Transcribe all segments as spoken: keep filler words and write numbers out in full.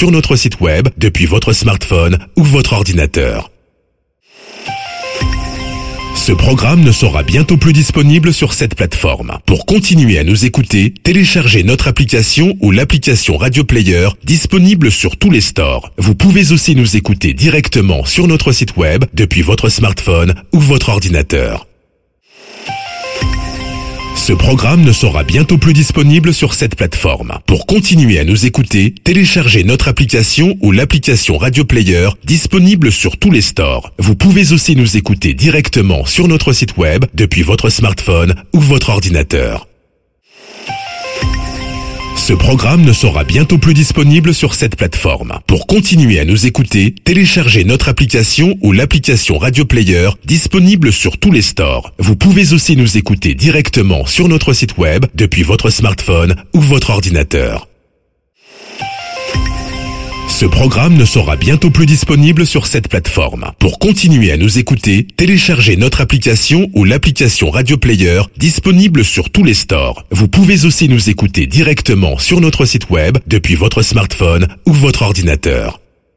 sur notre site web depuis votre smartphone ou votre ordinateur. Ce programme ne sera bientôt plus disponible sur cette plateforme. Pour continuer à nous écouter, téléchargez notre application ou l'application Radio Player disponible sur tous les stores. Vous pouvez aussi nous écouter directement sur notre site web depuis votre smartphone ou votre ordinateur. Ce programme ne sera bientôt plus disponible sur cette plateforme. Pour continuer à nous écouter, téléchargez notre application ou l'application Radio Player disponible sur tous les stores. Vous pouvez aussi nous écouter directement sur notre site web depuis votre smartphone ou votre ordinateur. Ce programme ne sera bientôt plus disponible sur cette plateforme. Pour continuer à nous écouter, téléchargez notre application ou l'application Radio Player disponible sur tous les stores. Vous pouvez aussi nous écouter directement sur notre site web depuis votre smartphone ou votre ordinateur. Ce programme ne sera bientôt plus disponible sur cette plateforme. Pour continuer à nous écouter, téléchargez notre application ou l'application Radio Player disponible sur tous les stores. Vous pouvez aussi nous écouter directement sur notre site web depuis votre smartphone ou votre ordinateur.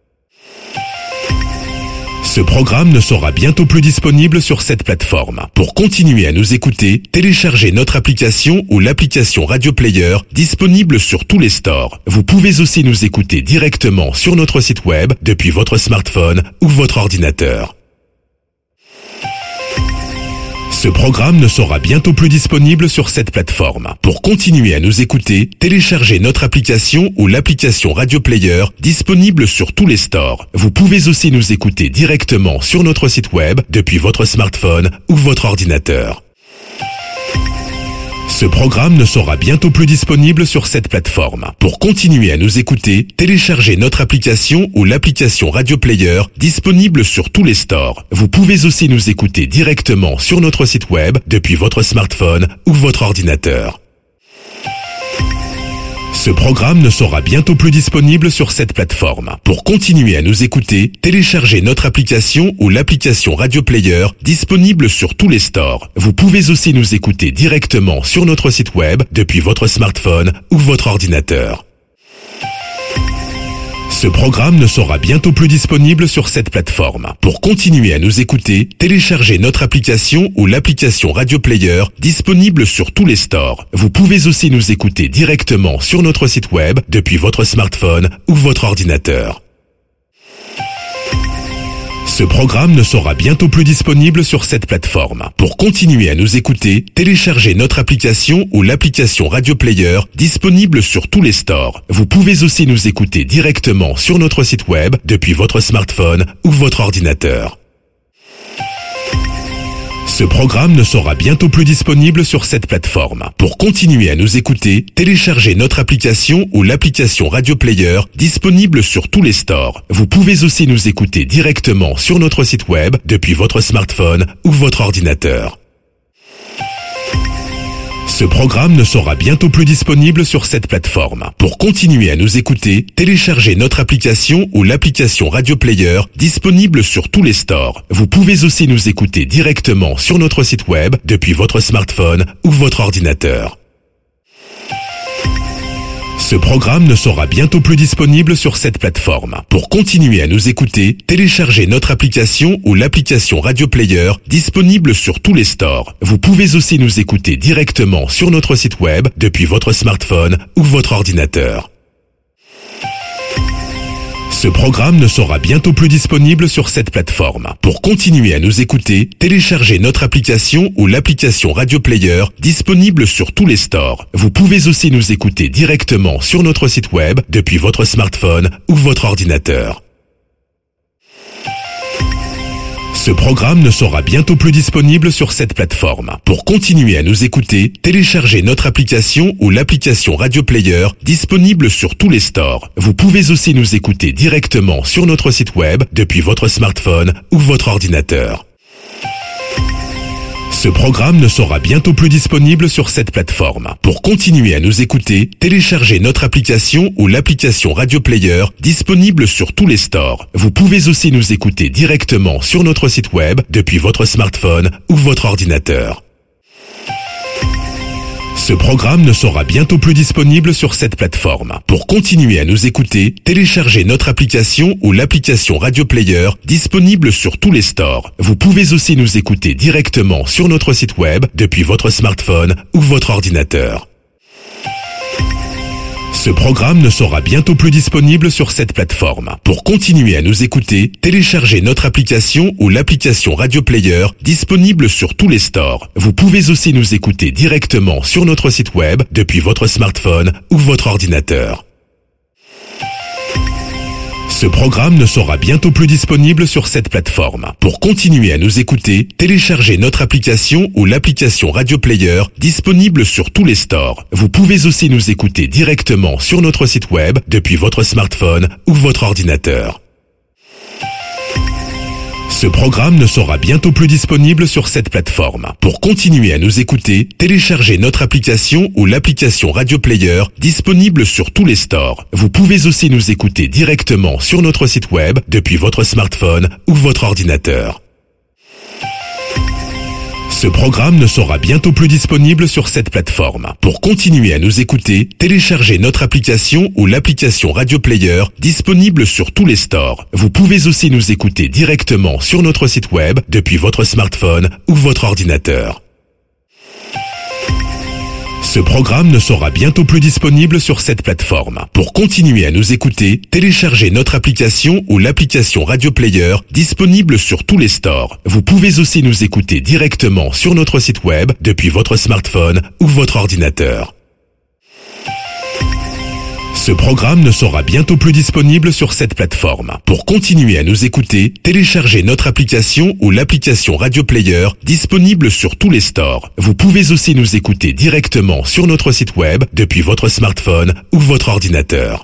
Ce programme ne sera bientôt plus disponible sur cette plateforme. Pour continuer à nous écouter, téléchargez notre application ou l'application Radio Player disponible sur tous les stores. Vous pouvez aussi nous écouter directement sur notre site web depuis votre smartphone ou votre ordinateur. Ce programme ne sera bientôt plus disponible sur cette plateforme. Pour continuer à nous écouter, téléchargez notre application ou l'application Radio Player disponible sur tous les stores. Vous pouvez aussi nous écouter directement sur notre site web depuis votre smartphone ou votre ordinateur. Ce programme ne sera bientôt plus disponible sur cette plateforme. Pour continuer à nous écouter, téléchargez notre application ou l'application Radio Player disponible sur tous les stores. Vous pouvez aussi nous écouter directement sur notre site web depuis votre smartphone ou votre ordinateur. Ce programme ne sera bientôt plus disponible sur cette plateforme. Pour continuer à nous écouter, téléchargez notre application ou l'application Radio Player disponible sur tous les stores. Vous pouvez aussi nous écouter directement sur notre site web depuis votre smartphone ou votre ordinateur. Ce programme ne sera bientôt plus disponible sur cette plateforme. Pour continuer à nous écouter, téléchargez notre application ou l'application Radio Player disponible sur tous les stores. Vous pouvez aussi nous écouter directement sur notre site web depuis votre smartphone ou votre ordinateur. Ce programme ne sera bientôt plus disponible sur cette plateforme. Pour continuer à nous écouter, téléchargez notre application ou l'application Radio Player disponible sur tous les stores. Vous pouvez aussi nous écouter directement sur notre site web depuis votre smartphone ou votre ordinateur. Ce programme ne sera bientôt plus disponible sur cette plateforme. Pour continuer à nous écouter, téléchargez notre application ou l'application Radio Player disponible sur tous les stores. Vous pouvez aussi nous écouter directement sur notre site web depuis votre smartphone ou votre ordinateur. Ce programme ne sera bientôt plus disponible sur cette plateforme. Pour continuer à nous écouter, téléchargez notre application ou l'application Radio Player disponible sur tous les stores. Vous pouvez aussi nous écouter directement sur notre site web depuis votre smartphone ou votre ordinateur. Ce programme ne sera bientôt plus disponible sur cette plateforme. Pour continuer à nous écouter, téléchargez notre application ou l'application Radio Player disponible sur tous les stores. Vous pouvez aussi nous écouter directement sur notre site web depuis votre smartphone ou votre ordinateur. Ce programme ne sera bientôt plus disponible sur cette plateforme. Pour continuer à nous écouter, téléchargez notre application ou l'application Radio Player disponible sur tous les stores. Vous pouvez aussi nous écouter directement sur notre site web depuis votre smartphone ou votre ordinateur. Ce programme ne sera bientôt plus disponible sur cette plateforme. Pour continuer à nous écouter, téléchargez notre application ou l'application Radio Player disponible sur tous les stores. Vous pouvez aussi nous écouter directement sur notre site web depuis votre smartphone ou votre ordinateur. Ce programme ne sera bientôt plus disponible sur cette plateforme. Pour continuer à nous écouter, téléchargez notre application ou l'application Radio Player disponible sur tous les stores. Vous pouvez aussi nous écouter directement sur notre site web depuis votre smartphone ou votre ordinateur. Ce programme ne sera bientôt plus disponible sur cette plateforme. Pour continuer à nous écouter, téléchargez notre application ou l'application Radio Player disponible sur tous les stores. Vous pouvez aussi nous écouter directement sur notre site web depuis votre smartphone ou votre ordinateur. Ce programme ne sera bientôt plus disponible sur cette plateforme. Pour continuer à nous écouter, téléchargez notre application ou l'application Radio Player disponible sur tous les stores. Vous pouvez aussi nous écouter directement sur notre site web depuis votre smartphone ou votre ordinateur. Ce programme ne sera bientôt plus disponible sur cette plateforme. Pour continuer à nous écouter, téléchargez notre application ou l'application Radio Player disponible sur tous les stores. Vous pouvez aussi nous écouter directement sur notre site web depuis votre smartphone ou votre ordinateur. Ce programme ne sera bientôt plus disponible sur cette plateforme. Pour continuer à nous écouter, téléchargez notre application ou l'application Radio Player disponible sur tous les stores. Vous pouvez aussi nous écouter directement sur notre site web depuis votre smartphone ou votre ordinateur. Ce programme ne sera bientôt plus disponible sur cette plateforme. Pour continuer à nous écouter, téléchargez notre application ou l'application Radio Player disponible sur tous les stores. Vous pouvez aussi nous écouter directement sur notre site web depuis votre smartphone ou votre ordinateur. Ce programme ne sera bientôt plus disponible sur cette plateforme. Pour continuer à nous écouter, téléchargez notre application ou l'application Radio Player disponible sur tous les stores. Vous pouvez aussi nous écouter directement sur notre site web depuis votre smartphone ou votre ordinateur. Ce programme ne sera bientôt plus disponible sur cette plateforme. Pour continuer à nous écouter, téléchargez notre application ou l'application Radio Player disponible sur tous les stores. Vous pouvez aussi nous écouter directement sur notre site web depuis votre smartphone ou votre ordinateur.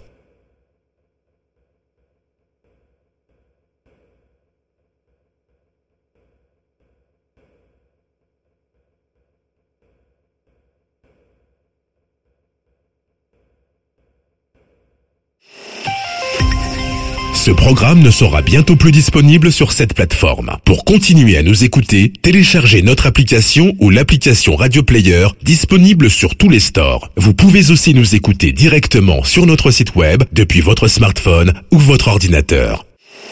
Ce programme ne sera bientôt plus disponible sur cette plateforme. Pour continuer à nous écouter, téléchargez notre application ou l'application Radio Player disponible sur tous les stores. Vous pouvez aussi nous écouter directement sur notre site web depuis votre smartphone ou votre ordinateur.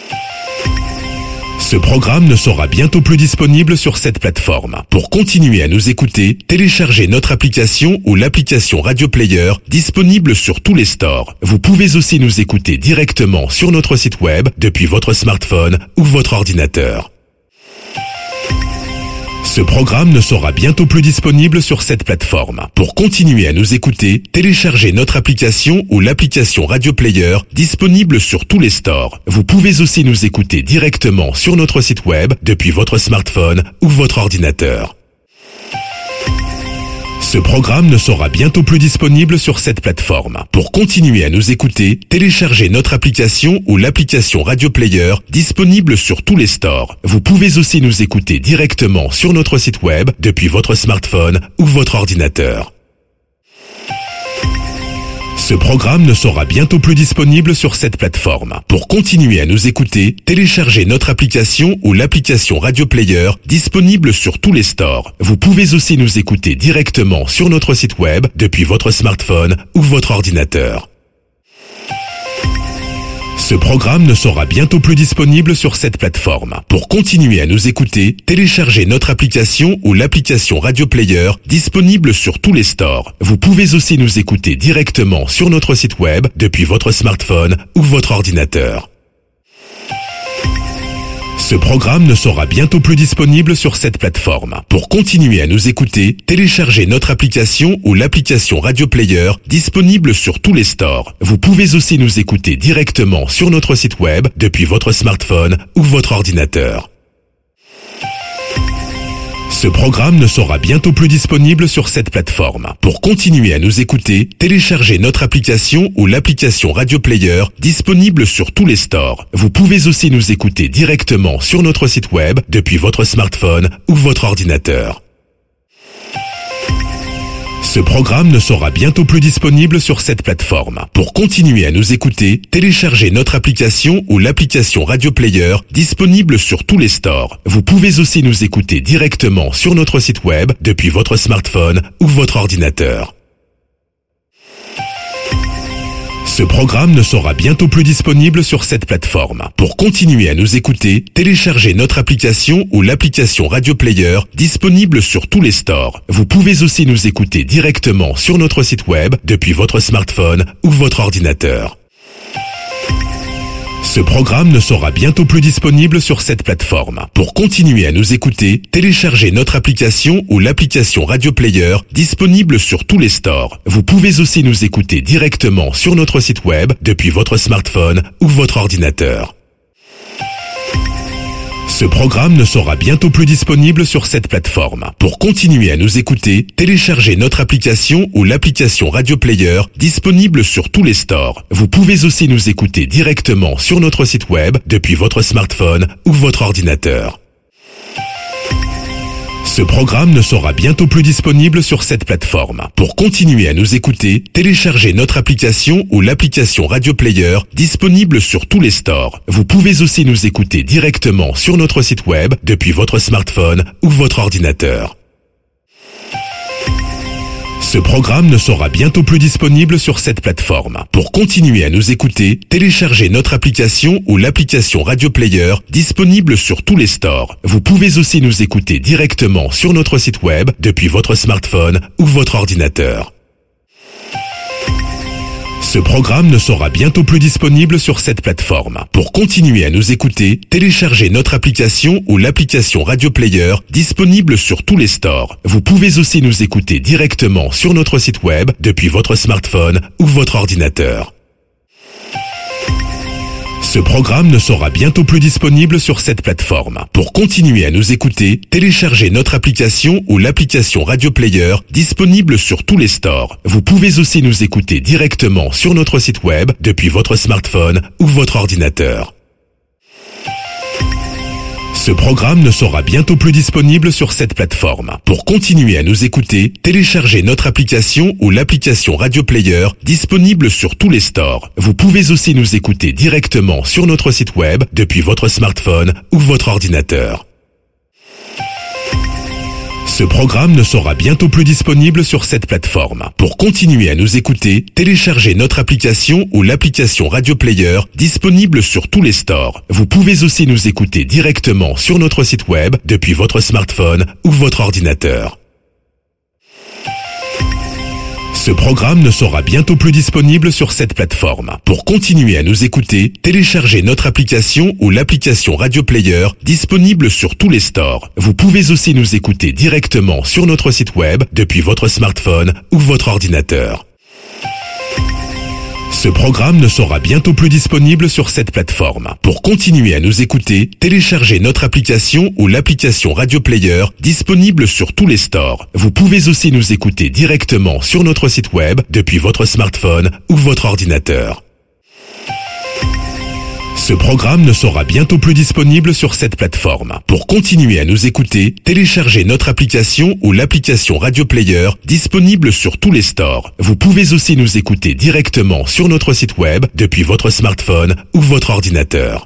Ce programme ne sera bientôt plus disponible sur cette plateforme. Pour continuer à nous écouter, téléchargez notre application ou l'application Radio Player disponible sur tous les stores. Vous pouvez aussi nous écouter directement sur notre site web depuis votre smartphone ou votre ordinateur. Ce programme ne sera bientôt plus disponible sur cette plateforme. Pour continuer à nous écouter, téléchargez notre application ou l'application Radio Player disponible sur tous les stores. Vous pouvez aussi nous écouter directement sur notre site web depuis votre smartphone ou votre ordinateur. Ce programme ne sera bientôt plus disponible sur cette plateforme. Pour continuer à nous écouter, téléchargez notre application ou l'application Radio Player disponible sur tous les stores. Vous pouvez aussi nous écouter directement sur notre site web depuis votre smartphone ou votre ordinateur. Ce programme ne sera bientôt plus disponible sur cette plateforme. Pour continuer à nous écouter, téléchargez notre application ou l'application Radio Player disponible sur tous les stores. Vous pouvez aussi nous écouter directement sur notre site web depuis votre smartphone ou votre ordinateur. Ce programme ne sera bientôt plus disponible sur cette plateforme. Pour continuer à nous écouter, téléchargez notre application ou l'application Radio Player disponible sur tous les stores. Vous pouvez aussi nous écouter directement sur notre site web depuis votre smartphone ou votre ordinateur. Ce programme ne sera bientôt plus disponible sur cette plateforme. Pour continuer à nous écouter, téléchargez notre application ou l'application Radio Player disponible sur tous les stores. Vous pouvez aussi nous écouter directement sur notre site web depuis votre smartphone ou votre ordinateur. Ce programme ne sera bientôt plus disponible sur cette plateforme. Pour continuer à nous écouter, téléchargez notre application ou l'application Radio Player disponible sur tous les stores. Vous pouvez aussi nous écouter directement sur notre site web depuis votre smartphone ou votre ordinateur. Ce Ce programme ne sera bientôt plus disponible sur cette plateforme. Pour continuer à nous écouter, téléchargez notre application ou l'application Radio Player disponible sur tous les stores. Vous pouvez aussi nous écouter directement sur notre site web depuis votre smartphone ou votre ordinateur. Ce programme ne sera bientôt plus disponible sur cette plateforme. Pour continuer à nous écouter, téléchargez notre application ou l'application Radio Player disponible sur tous les stores. Vous pouvez aussi nous écouter directement sur notre site web depuis votre smartphone ou votre ordinateur. Ce programme ne sera bientôt plus disponible sur cette plateforme. Pour continuer à nous écouter, téléchargez notre application ou l'application Radio Player disponible sur tous les stores. Vous pouvez aussi nous écouter directement sur notre site web depuis votre smartphone ou votre ordinateur. Ce programme ne sera bientôt plus disponible sur cette plateforme. Pour continuer à nous écouter, téléchargez notre application ou l'application Radio Player disponible sur tous les stores. Vous pouvez aussi nous écouter directement sur notre site web depuis votre smartphone ou votre ordinateur. Ce programme ne sera bientôt plus disponible sur cette plateforme. Pour continuer à nous écouter, téléchargez notre application ou l'application Radio Player disponible sur tous les stores. Vous pouvez aussi nous écouter directement sur notre site web depuis votre smartphone ou votre ordinateur. Ce programme ne sera bientôt plus disponible sur cette plateforme. Pour continuer à nous écouter, téléchargez notre application ou l'application Radio Player disponible sur tous les stores. Vous pouvez aussi nous écouter directement sur notre site web depuis votre smartphone ou votre ordinateur. Ce programme ne sera bientôt plus disponible sur cette plateforme. Pour continuer à nous écouter, téléchargez notre application ou l'application Radio Player disponible sur tous les stores. Vous pouvez aussi nous écouter directement sur notre site web depuis votre smartphone ou votre ordinateur. Ce programme ne sera bientôt plus disponible sur cette plateforme. Pour continuer à nous écouter, téléchargez notre application ou l'application Radio Player disponible sur tous les stores. Vous pouvez aussi nous écouter directement sur notre site web depuis votre smartphone ou votre ordinateur. Ce programme ne sera bientôt plus disponible sur cette plateforme. Pour continuer à nous écouter, téléchargez notre application ou l'application Radio Player disponible sur tous les stores. Vous pouvez aussi nous écouter directement sur notre site web depuis votre smartphone ou votre ordinateur. Ce programme ne sera bientôt plus disponible sur cette plateforme. Pour continuer à nous écouter, téléchargez notre application ou l'application Radio Player disponible sur tous les stores. Vous pouvez aussi nous écouter directement sur notre site web depuis votre smartphone ou votre ordinateur. Ce programme ne sera bientôt plus disponible sur cette plateforme. Pour continuer à nous écouter, téléchargez notre application ou l'application Radio Player disponible sur tous les stores. Vous pouvez aussi nous écouter directement sur notre site web depuis votre smartphone ou votre ordinateur. Ce programme ne sera bientôt plus disponible sur cette plateforme. Pour continuer à nous écouter, téléchargez notre application ou l'application Radio Player disponible sur tous les stores. Vous pouvez aussi nous écouter directement sur notre site web depuis votre smartphone ou votre ordinateur. Ce programme ne sera bientôt plus disponible sur cette plateforme. Pour continuer à nous écouter, téléchargez notre application ou l'application Radio Player disponible sur tous les stores. Vous pouvez aussi nous écouter directement sur notre site web depuis votre smartphone ou votre ordinateur.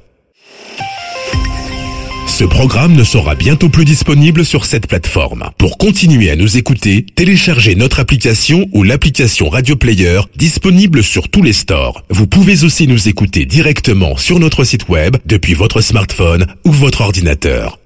Ce programme ne sera bientôt plus disponible sur cette plateforme. Pour continuer à nous écouter, téléchargez notre application ou l'application Radio Player disponible sur tous les stores. Vous pouvez aussi nous écouter directement sur notre site web depuis votre smartphone ou votre ordinateur.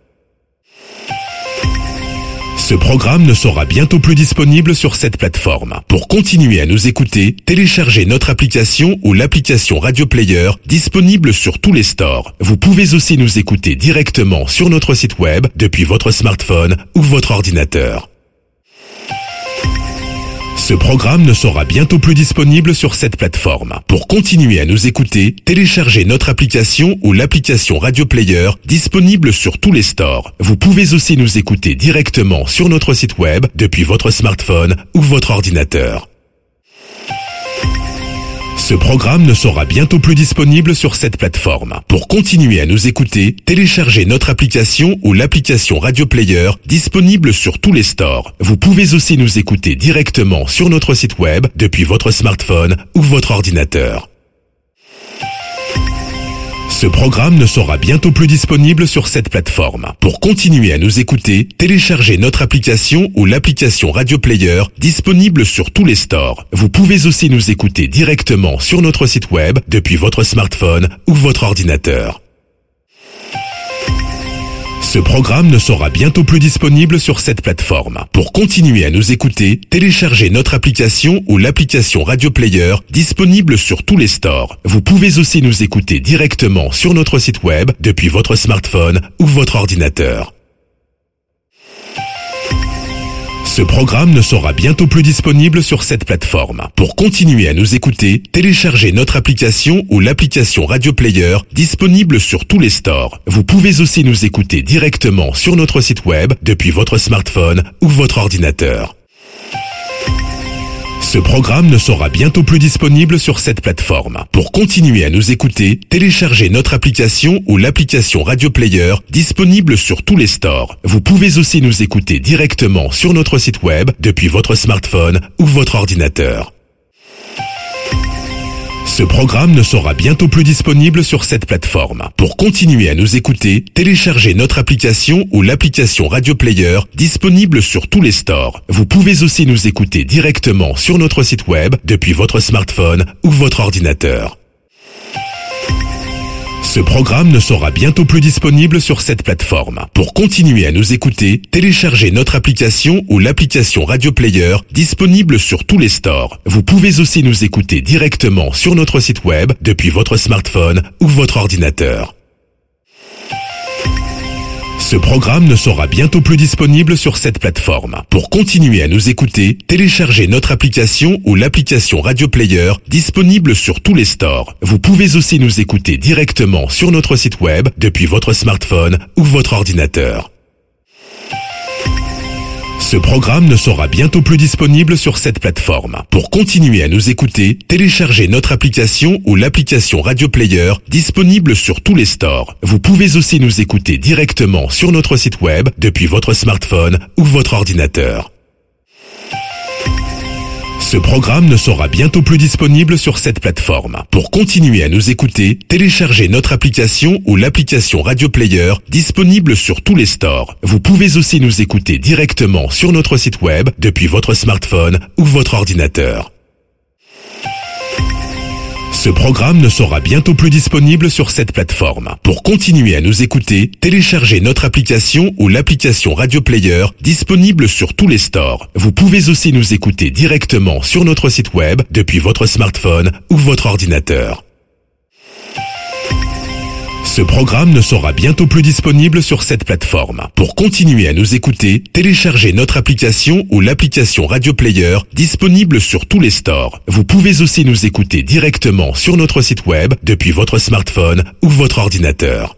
Ce programme ne sera bientôt plus disponible sur cette plateforme. Pour continuer à nous écouter, téléchargez notre application ou l'application Radio Player disponible sur tous les stores. Vous pouvez aussi nous écouter directement sur notre site web depuis votre smartphone ou votre ordinateur. Ce programme ne sera bientôt plus disponible sur cette plateforme. Pour continuer à nous écouter, téléchargez notre application ou l'application Radio Player disponible sur tous les stores. Vous pouvez aussi nous écouter directement sur notre site web depuis votre smartphone ou votre ordinateur. Ce programme ne sera bientôt plus disponible sur cette plateforme. Pour continuer à nous écouter, téléchargez notre application ou l'application Radio Player disponible sur tous les stores. Vous pouvez aussi nous écouter directement sur notre site web depuis votre smartphone ou votre ordinateur. Ce programme ne sera bientôt plus disponible sur cette plateforme. Pour continuer à nous écouter, téléchargez notre application ou l'application Radio Player disponible sur tous les stores. Vous pouvez aussi nous écouter directement sur notre site web depuis votre smartphone ou votre ordinateur. Ce programme ne sera bientôt plus disponible sur cette plateforme. Pour continuer à nous écouter, téléchargez notre application ou l'application Radio Player disponible sur tous les stores. Vous pouvez aussi nous écouter directement sur notre site web depuis votre smartphone ou votre ordinateur. Ce programme ne sera bientôt plus disponible sur cette plateforme. Pour continuer à nous écouter, téléchargez notre application ou l'application Radio Player disponible sur tous les stores. Vous pouvez aussi nous écouter directement sur notre site web depuis votre smartphone ou votre ordinateur. Ce programme ne sera bientôt plus disponible sur cette plateforme. Pour continuer à nous écouter, téléchargez notre application ou l'application Radio Player disponible sur tous les stores. Vous pouvez aussi nous écouter directement sur notre site web depuis votre smartphone ou votre ordinateur. Ce programme ne sera bientôt plus disponible sur cette plateforme. Pour continuer à nous écouter, téléchargez notre application ou l'application Radio Player disponible sur tous les stores. Vous pouvez aussi nous écouter directement sur notre site web depuis votre smartphone ou votre ordinateur. Ce programme ne sera bientôt plus disponible sur cette plateforme. Pour continuer à nous écouter, téléchargez notre application ou l'application Radio Player disponible sur tous les stores. Vous pouvez aussi nous écouter directement sur notre site web depuis votre smartphone ou votre ordinateur. Ce programme ne sera bientôt plus disponible sur cette plateforme. Pour continuer à nous écouter, téléchargez notre application ou l'application Radio Player disponible sur tous les stores. Vous pouvez aussi nous écouter directement sur notre site web depuis votre smartphone ou votre ordinateur. Ce programme ne sera bientôt plus disponible sur cette plateforme. Pour continuer à nous écouter, téléchargez notre application ou l'application Radio Player disponible sur tous les stores. Vous pouvez aussi nous écouter directement sur notre site web depuis votre smartphone ou votre ordinateur. Ce programme ne sera bientôt plus disponible sur cette plateforme. Pour continuer à nous écouter, téléchargez notre application ou l'application Radio Player disponible sur tous les stores. Vous pouvez aussi nous écouter directement sur notre site web depuis votre smartphone ou votre ordinateur. Ce programme ne sera bientôt plus disponible sur cette plateforme. Pour continuer à nous écouter, téléchargez notre application ou l'application Radio Player disponible sur tous les stores. Vous pouvez aussi nous écouter directement sur notre site web depuis votre smartphone ou votre ordinateur. Ce programme ne sera bientôt plus disponible sur cette plateforme. Pour continuer à nous écouter, téléchargez notre application ou l'application Radio Player disponible sur tous les stores. Vous pouvez aussi nous écouter directement sur notre site web depuis votre smartphone ou votre ordinateur.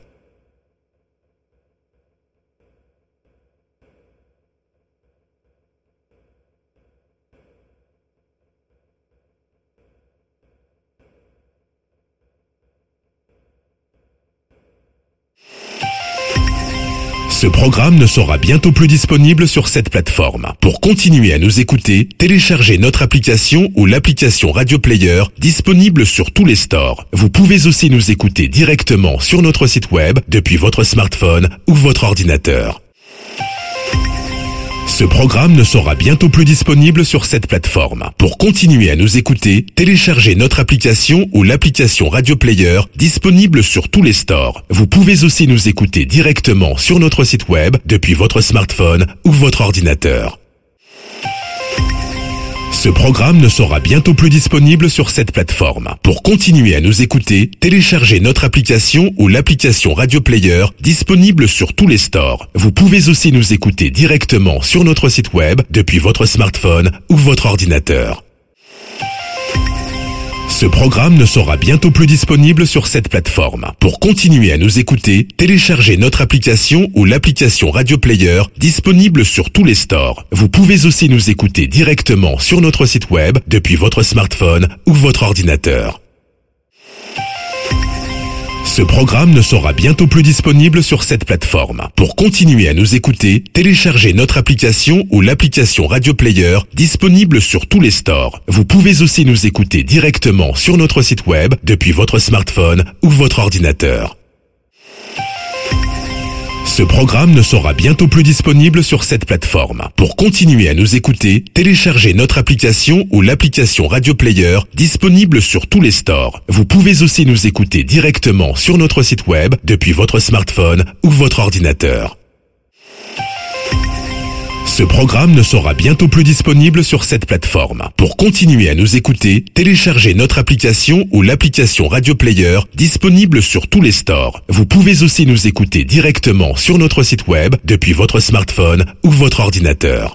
Ce programme ne sera bientôt plus disponible sur cette plateforme. Pour continuer à nous écouter, téléchargez notre application ou l'application Radio Player disponible sur tous les stores. Vous pouvez aussi nous écouter directement sur notre site web depuis votre smartphone ou votre ordinateur. Ce programme ne sera bientôt plus disponible sur cette plateforme. Pour continuer à nous écouter, téléchargez notre application ou l'application Radio Player disponible sur tous les stores. Vous pouvez aussi nous écouter directement sur notre site web depuis votre smartphone ou votre ordinateur. Ce programme ne sera bientôt plus disponible sur cette plateforme. Pour continuer à nous écouter, téléchargez notre application ou l'application Radio Player disponible sur tous les stores. Vous pouvez aussi nous écouter directement sur notre site web depuis votre smartphone ou votre ordinateur. Ce programme ne sera bientôt plus disponible sur cette plateforme. Pour continuer à nous écouter, téléchargez notre application ou l'application Radio Player disponible sur tous les stores. Vous pouvez aussi nous écouter directement sur notre site web depuis votre smartphone ou votre ordinateur. Ce programme ne sera bientôt plus disponible sur cette plateforme. Pour continuer à nous écouter, téléchargez notre application ou l'application Radio Player disponible sur tous les stores. Vous pouvez aussi nous écouter directement sur notre site web depuis votre smartphone ou votre ordinateur. Ce programme ne sera bientôt plus disponible sur cette plateforme. Pour continuer à nous écouter, téléchargez notre application ou l'application Radio Player disponible sur tous les stores. Vous pouvez aussi nous écouter directement sur notre site web depuis votre smartphone ou votre ordinateur. Ce programme ne sera bientôt plus disponible sur cette plateforme. Pour continuer à nous écouter, téléchargez notre application ou l'application Radio Player disponible sur tous les stores. Vous pouvez aussi nous écouter directement sur notre site web depuis votre smartphone ou votre ordinateur.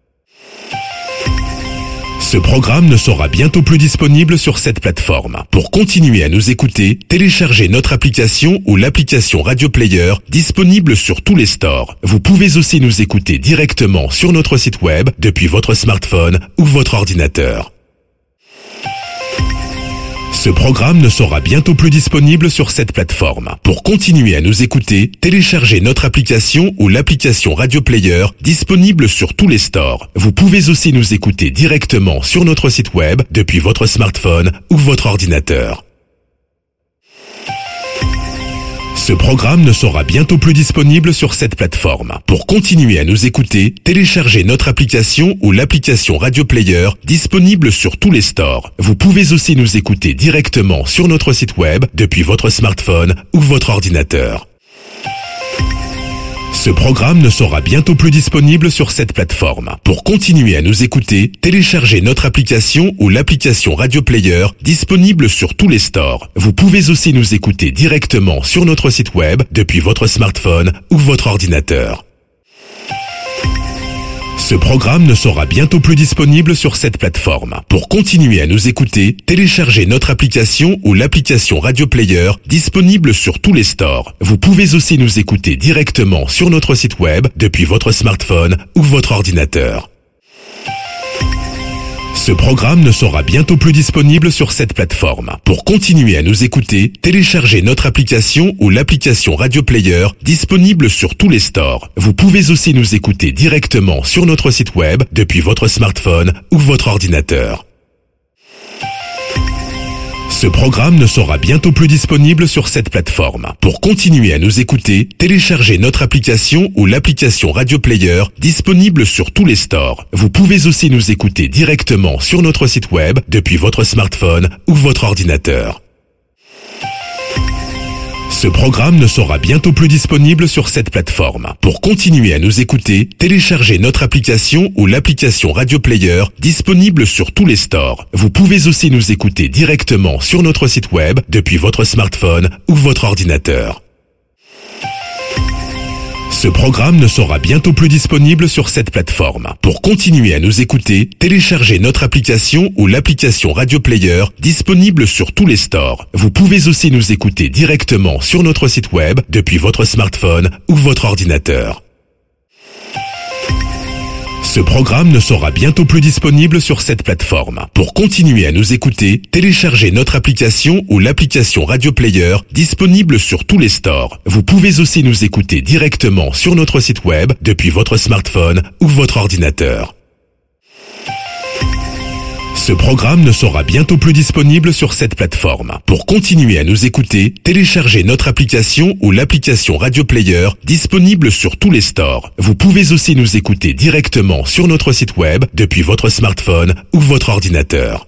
Ce programme ne sera bientôt plus disponible sur cette plateforme. Pour continuer à nous écouter, téléchargez notre application ou l'application Radio Player disponible sur tous les stores. Vous pouvez aussi nous écouter directement sur notre site web depuis votre smartphone ou votre ordinateur. Ce programme ne sera bientôt plus disponible sur cette plateforme. Pour continuer à nous écouter, téléchargez notre application ou l'application Radio Player disponible sur tous les stores. Vous pouvez aussi nous écouter directement sur notre site web depuis votre smartphone ou votre ordinateur. Ce programme ne sera bientôt plus disponible sur cette plateforme. Pour continuer à nous écouter, téléchargez notre application ou l'application Radio Player disponible sur tous les stores. Vous pouvez aussi nous écouter directement sur notre site web depuis votre smartphone ou votre ordinateur. Ce programme ne sera bientôt plus disponible sur cette plateforme. Pour continuer à nous écouter, téléchargez notre application ou l'application Radio Player disponible sur tous les stores. Vous pouvez aussi nous écouter directement sur notre site web depuis votre smartphone ou votre ordinateur. Ce programme ne sera bientôt plus disponible sur cette plateforme. Pour continuer à nous écouter, téléchargez notre application ou l'application Radio Player disponible sur tous les stores. Vous pouvez aussi nous écouter directement sur notre site web depuis votre smartphone ou votre ordinateur. Ce programme ne sera bientôt plus disponible sur cette plateforme. Pour continuer à nous écouter, téléchargez notre application ou l'application Radio Player disponible sur tous les stores. Vous pouvez aussi nous écouter directement sur notre site web depuis votre smartphone ou votre ordinateur. Ce programme ne sera bientôt plus disponible sur cette plateforme. Pour continuer à nous écouter, téléchargez notre application ou l'application Radio Player disponible sur tous les stores. Vous pouvez aussi nous écouter directement sur notre site web depuis votre smartphone ou votre ordinateur. Ce programme ne sera bientôt plus disponible sur cette plateforme. Pour continuer à nous écouter, téléchargez notre application ou l'application Radio Player disponible sur tous les stores. Vous pouvez aussi nous écouter directement sur notre site web depuis votre smartphone ou votre ordinateur. Ce programme ne sera bientôt plus disponible sur cette plateforme. Pour continuer à nous écouter, téléchargez notre application ou l'application Radio Player disponible sur tous les stores. Vous pouvez aussi nous écouter directement sur notre site web depuis votre smartphone ou votre ordinateur. Ce programme ne sera bientôt plus disponible sur cette plateforme. Pour continuer à nous écouter, téléchargez notre application ou l'application Radio Player disponible sur tous les stores. Vous pouvez aussi nous écouter directement sur notre site web depuis votre smartphone ou votre ordinateur. Ce programme ne sera bientôt plus disponible sur cette plateforme. Pour continuer à nous écouter, téléchargez notre application ou l'application Radio Player disponible sur tous les stores. Vous pouvez aussi nous écouter directement sur notre site web depuis votre smartphone ou votre ordinateur.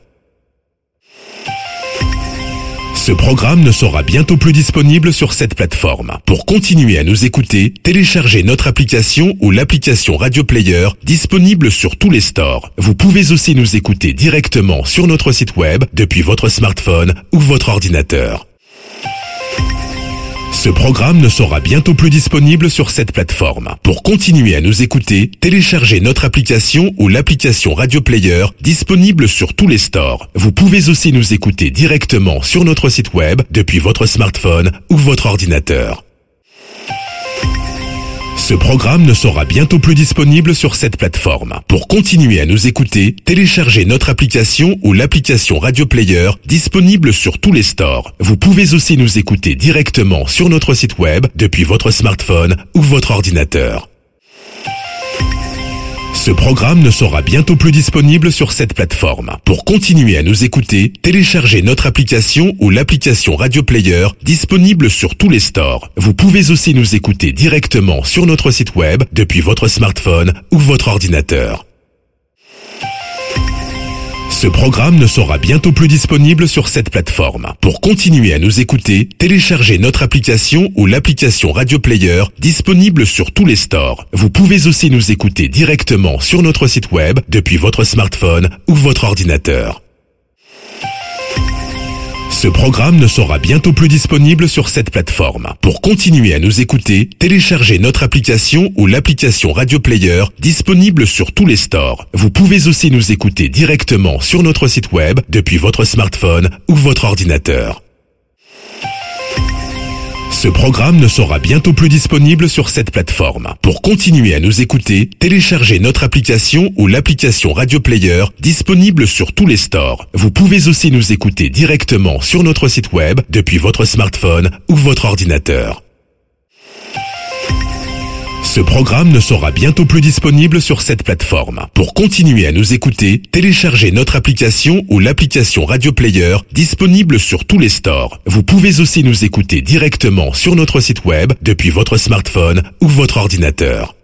Ce programme ne sera bientôt plus disponible sur cette plateforme. Pour continuer à nous écouter, téléchargez notre application ou l'application Radio Player disponible sur tous les stores. Vous pouvez aussi nous écouter directement sur notre site web depuis votre smartphone ou votre ordinateur. Ce programme ne sera bientôt plus disponible sur cette plateforme. Pour continuer à nous écouter, téléchargez notre application ou l'application Radio Player disponible sur tous les stores. Vous pouvez aussi nous écouter directement sur notre site web depuis votre smartphone ou votre ordinateur. Ce programme ne sera bientôt plus disponible sur cette plateforme. Pour continuer à nous écouter, téléchargez notre application ou l'application Radio Player disponible sur tous les stores. Vous pouvez aussi nous écouter directement sur notre site web depuis votre smartphone ou votre ordinateur. Ce programme ne sera bientôt plus disponible sur cette plateforme. Pour continuer à nous écouter, téléchargez notre application ou l'application Radio Player disponible sur tous les stores. Vous pouvez aussi nous écouter directement sur notre site web depuis votre smartphone ou votre ordinateur. Ce programme ne sera bientôt plus disponible sur cette plateforme. Pour continuer à nous écouter, téléchargez notre application ou l'application Radio Player disponible sur tous les stores. Vous pouvez aussi nous écouter directement sur notre site web depuis votre smartphone ou votre ordinateur. Ce programme ne sera bientôt plus disponible sur cette plateforme. Pour continuer à nous écouter, téléchargez notre application ou l'application Radio Player disponible sur tous les stores. Vous pouvez aussi nous écouter directement sur notre site web depuis votre smartphone ou votre ordinateur. Ce programme ne sera bientôt plus disponible sur cette plateforme. Pour continuer à nous écouter, téléchargez notre application ou l'application Radio Player disponible sur tous les stores. Vous pouvez aussi nous écouter directement sur notre site web depuis votre smartphone ou votre ordinateur. Ce programme ne sera bientôt plus disponible sur cette plateforme. Pour continuer à nous écouter, téléchargez notre application ou l'application Radio Player disponible sur tous les stores. Vous pouvez aussi nous écouter directement sur notre site web depuis votre smartphone ou votre ordinateur.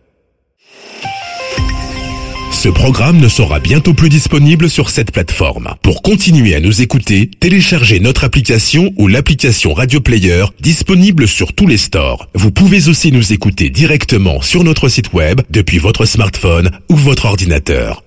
Ce programme ne sera bientôt plus disponible sur cette plateforme. Pour continuer à nous écouter, téléchargez notre application ou l'application Radio Player disponible sur tous les stores. Vous pouvez aussi nous écouter directement sur notre site web depuis votre smartphone ou votre ordinateur.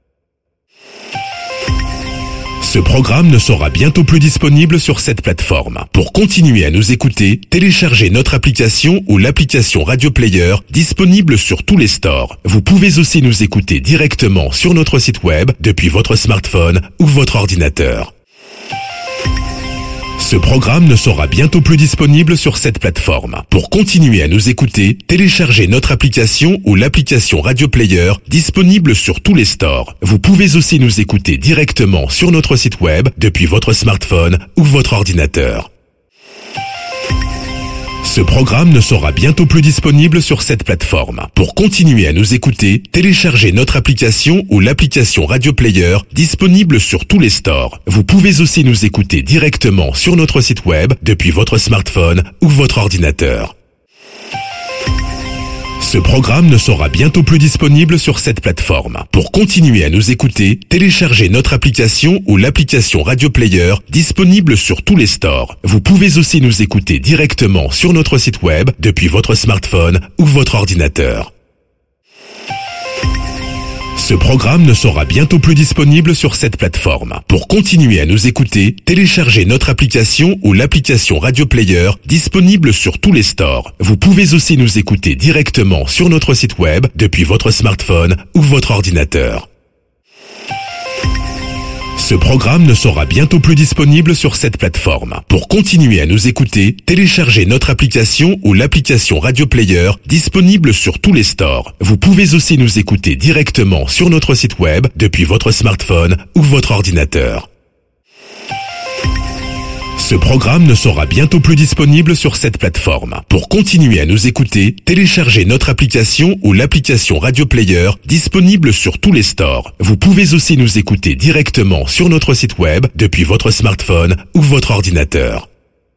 Ce programme ne sera bientôt plus disponible sur cette plateforme. Pour continuer à nous écouter, téléchargez notre application ou l'application Radio Player disponible sur tous les stores. Vous pouvez aussi nous écouter directement sur notre site web depuis votre smartphone ou votre ordinateur. Ce programme ne sera bientôt plus disponible sur cette plateforme. Pour continuer à nous écouter, téléchargez notre application ou l'application Radio Player disponible sur tous les stores. Vous pouvez aussi nous écouter directement sur notre site web depuis votre smartphone ou votre ordinateur. Ce programme ne sera bientôt plus disponible sur cette plateforme. Pour continuer à nous écouter, téléchargez notre application ou l'application Radio Player disponible sur tous les stores. Vous pouvez aussi nous écouter directement sur notre site web depuis votre smartphone ou votre ordinateur. Ce programme ne sera bientôt plus disponible sur cette plateforme. Pour continuer à nous écouter, téléchargez notre application ou l'application Radio Player disponible sur tous les stores. Vous pouvez aussi nous écouter directement sur notre site web depuis votre smartphone ou votre ordinateur. Ce programme ne sera bientôt plus disponible sur cette plateforme. Pour continuer à nous écouter, téléchargez notre application ou l'application Radio Player disponible sur tous les stores. Vous pouvez aussi nous écouter directement sur notre site web depuis votre smartphone ou votre ordinateur. Ce programme ne sera bientôt plus disponible sur cette plateforme. Pour continuer à nous écouter, téléchargez notre application ou l'application Radio Player disponible sur tous les stores. Vous pouvez aussi nous écouter directement sur notre site web depuis votre smartphone ou votre ordinateur. Ce programme ne sera bientôt plus disponible sur cette plateforme. Pour continuer à nous écouter, téléchargez notre application ou l'application Radio Player disponible sur tous les stores. Vous pouvez aussi nous écouter directement sur notre site web depuis votre smartphone ou votre ordinateur.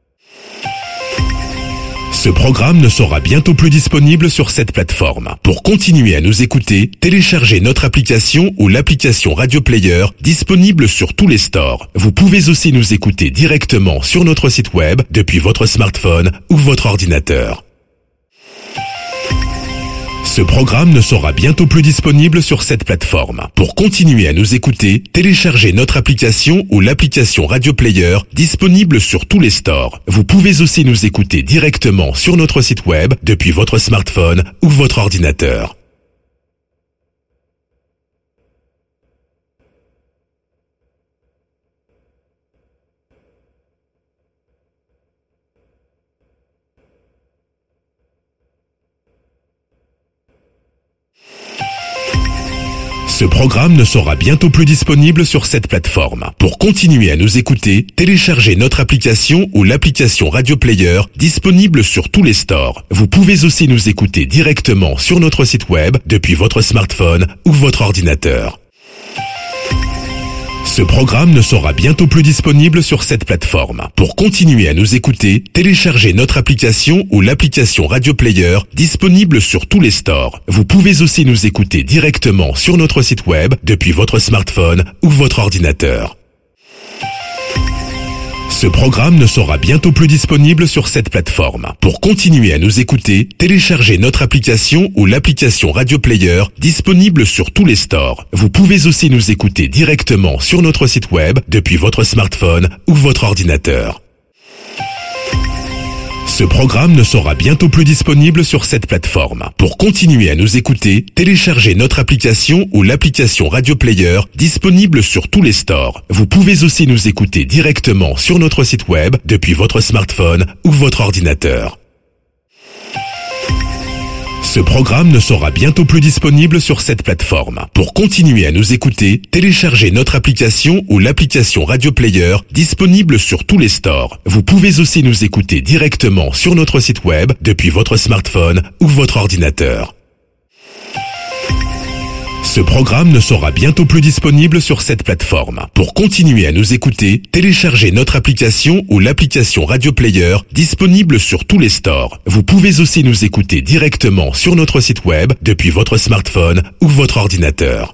Ce programme ne sera bientôt plus disponible sur cette plateforme. Pour continuer à nous écouter, téléchargez notre application ou l'application Radio Player disponible sur tous les stores. Vous pouvez aussi nous écouter directement sur notre site web depuis votre smartphone ou votre ordinateur. Ce programme ne sera bientôt plus disponible sur cette plateforme. Pour continuer à nous écouter, téléchargez notre application ou l'application Radio Player disponible sur tous les stores. Vous pouvez aussi nous écouter directement sur notre site web depuis votre smartphone ou votre ordinateur. Ce programme ne sera bientôt plus disponible sur cette plateforme. Pour continuer à nous écouter, téléchargez notre application ou l'application Radio Player disponible sur tous les stores. Vous pouvez aussi nous écouter directement sur notre site web depuis votre smartphone ou votre ordinateur. Ce programme ne sera bientôt plus disponible sur cette plateforme. Pour continuer à nous écouter, téléchargez notre application ou l'application Radio Player disponible sur tous les stores. Vous pouvez aussi nous écouter directement sur notre site web depuis votre smartphone ou votre ordinateur. Ce programme ne sera bientôt plus disponible sur cette plateforme. Pour continuer à nous écouter, téléchargez notre application ou l'application Radio Player disponible sur tous les stores. Vous pouvez aussi nous écouter directement sur notre site web depuis votre smartphone ou votre ordinateur. Ce programme ne sera bientôt plus disponible sur cette plateforme. Pour continuer à nous écouter, téléchargez notre application ou l'application Radio Player disponible sur tous les stores. Vous pouvez aussi nous écouter directement sur notre site web depuis votre smartphone ou votre ordinateur. Ce programme ne sera bientôt plus disponible sur cette plateforme. Pour continuer à nous écouter, téléchargez notre application ou l'application Radio Player disponible sur tous les stores. Vous pouvez aussi nous écouter directement sur notre site web depuis votre smartphone ou votre ordinateur. Ce programme ne sera bientôt plus disponible sur cette plateforme. Pour continuer à nous écouter, téléchargez notre application ou l'application Radio Player disponible sur tous les stores. Vous pouvez aussi nous écouter directement sur notre site web depuis votre smartphone ou votre ordinateur.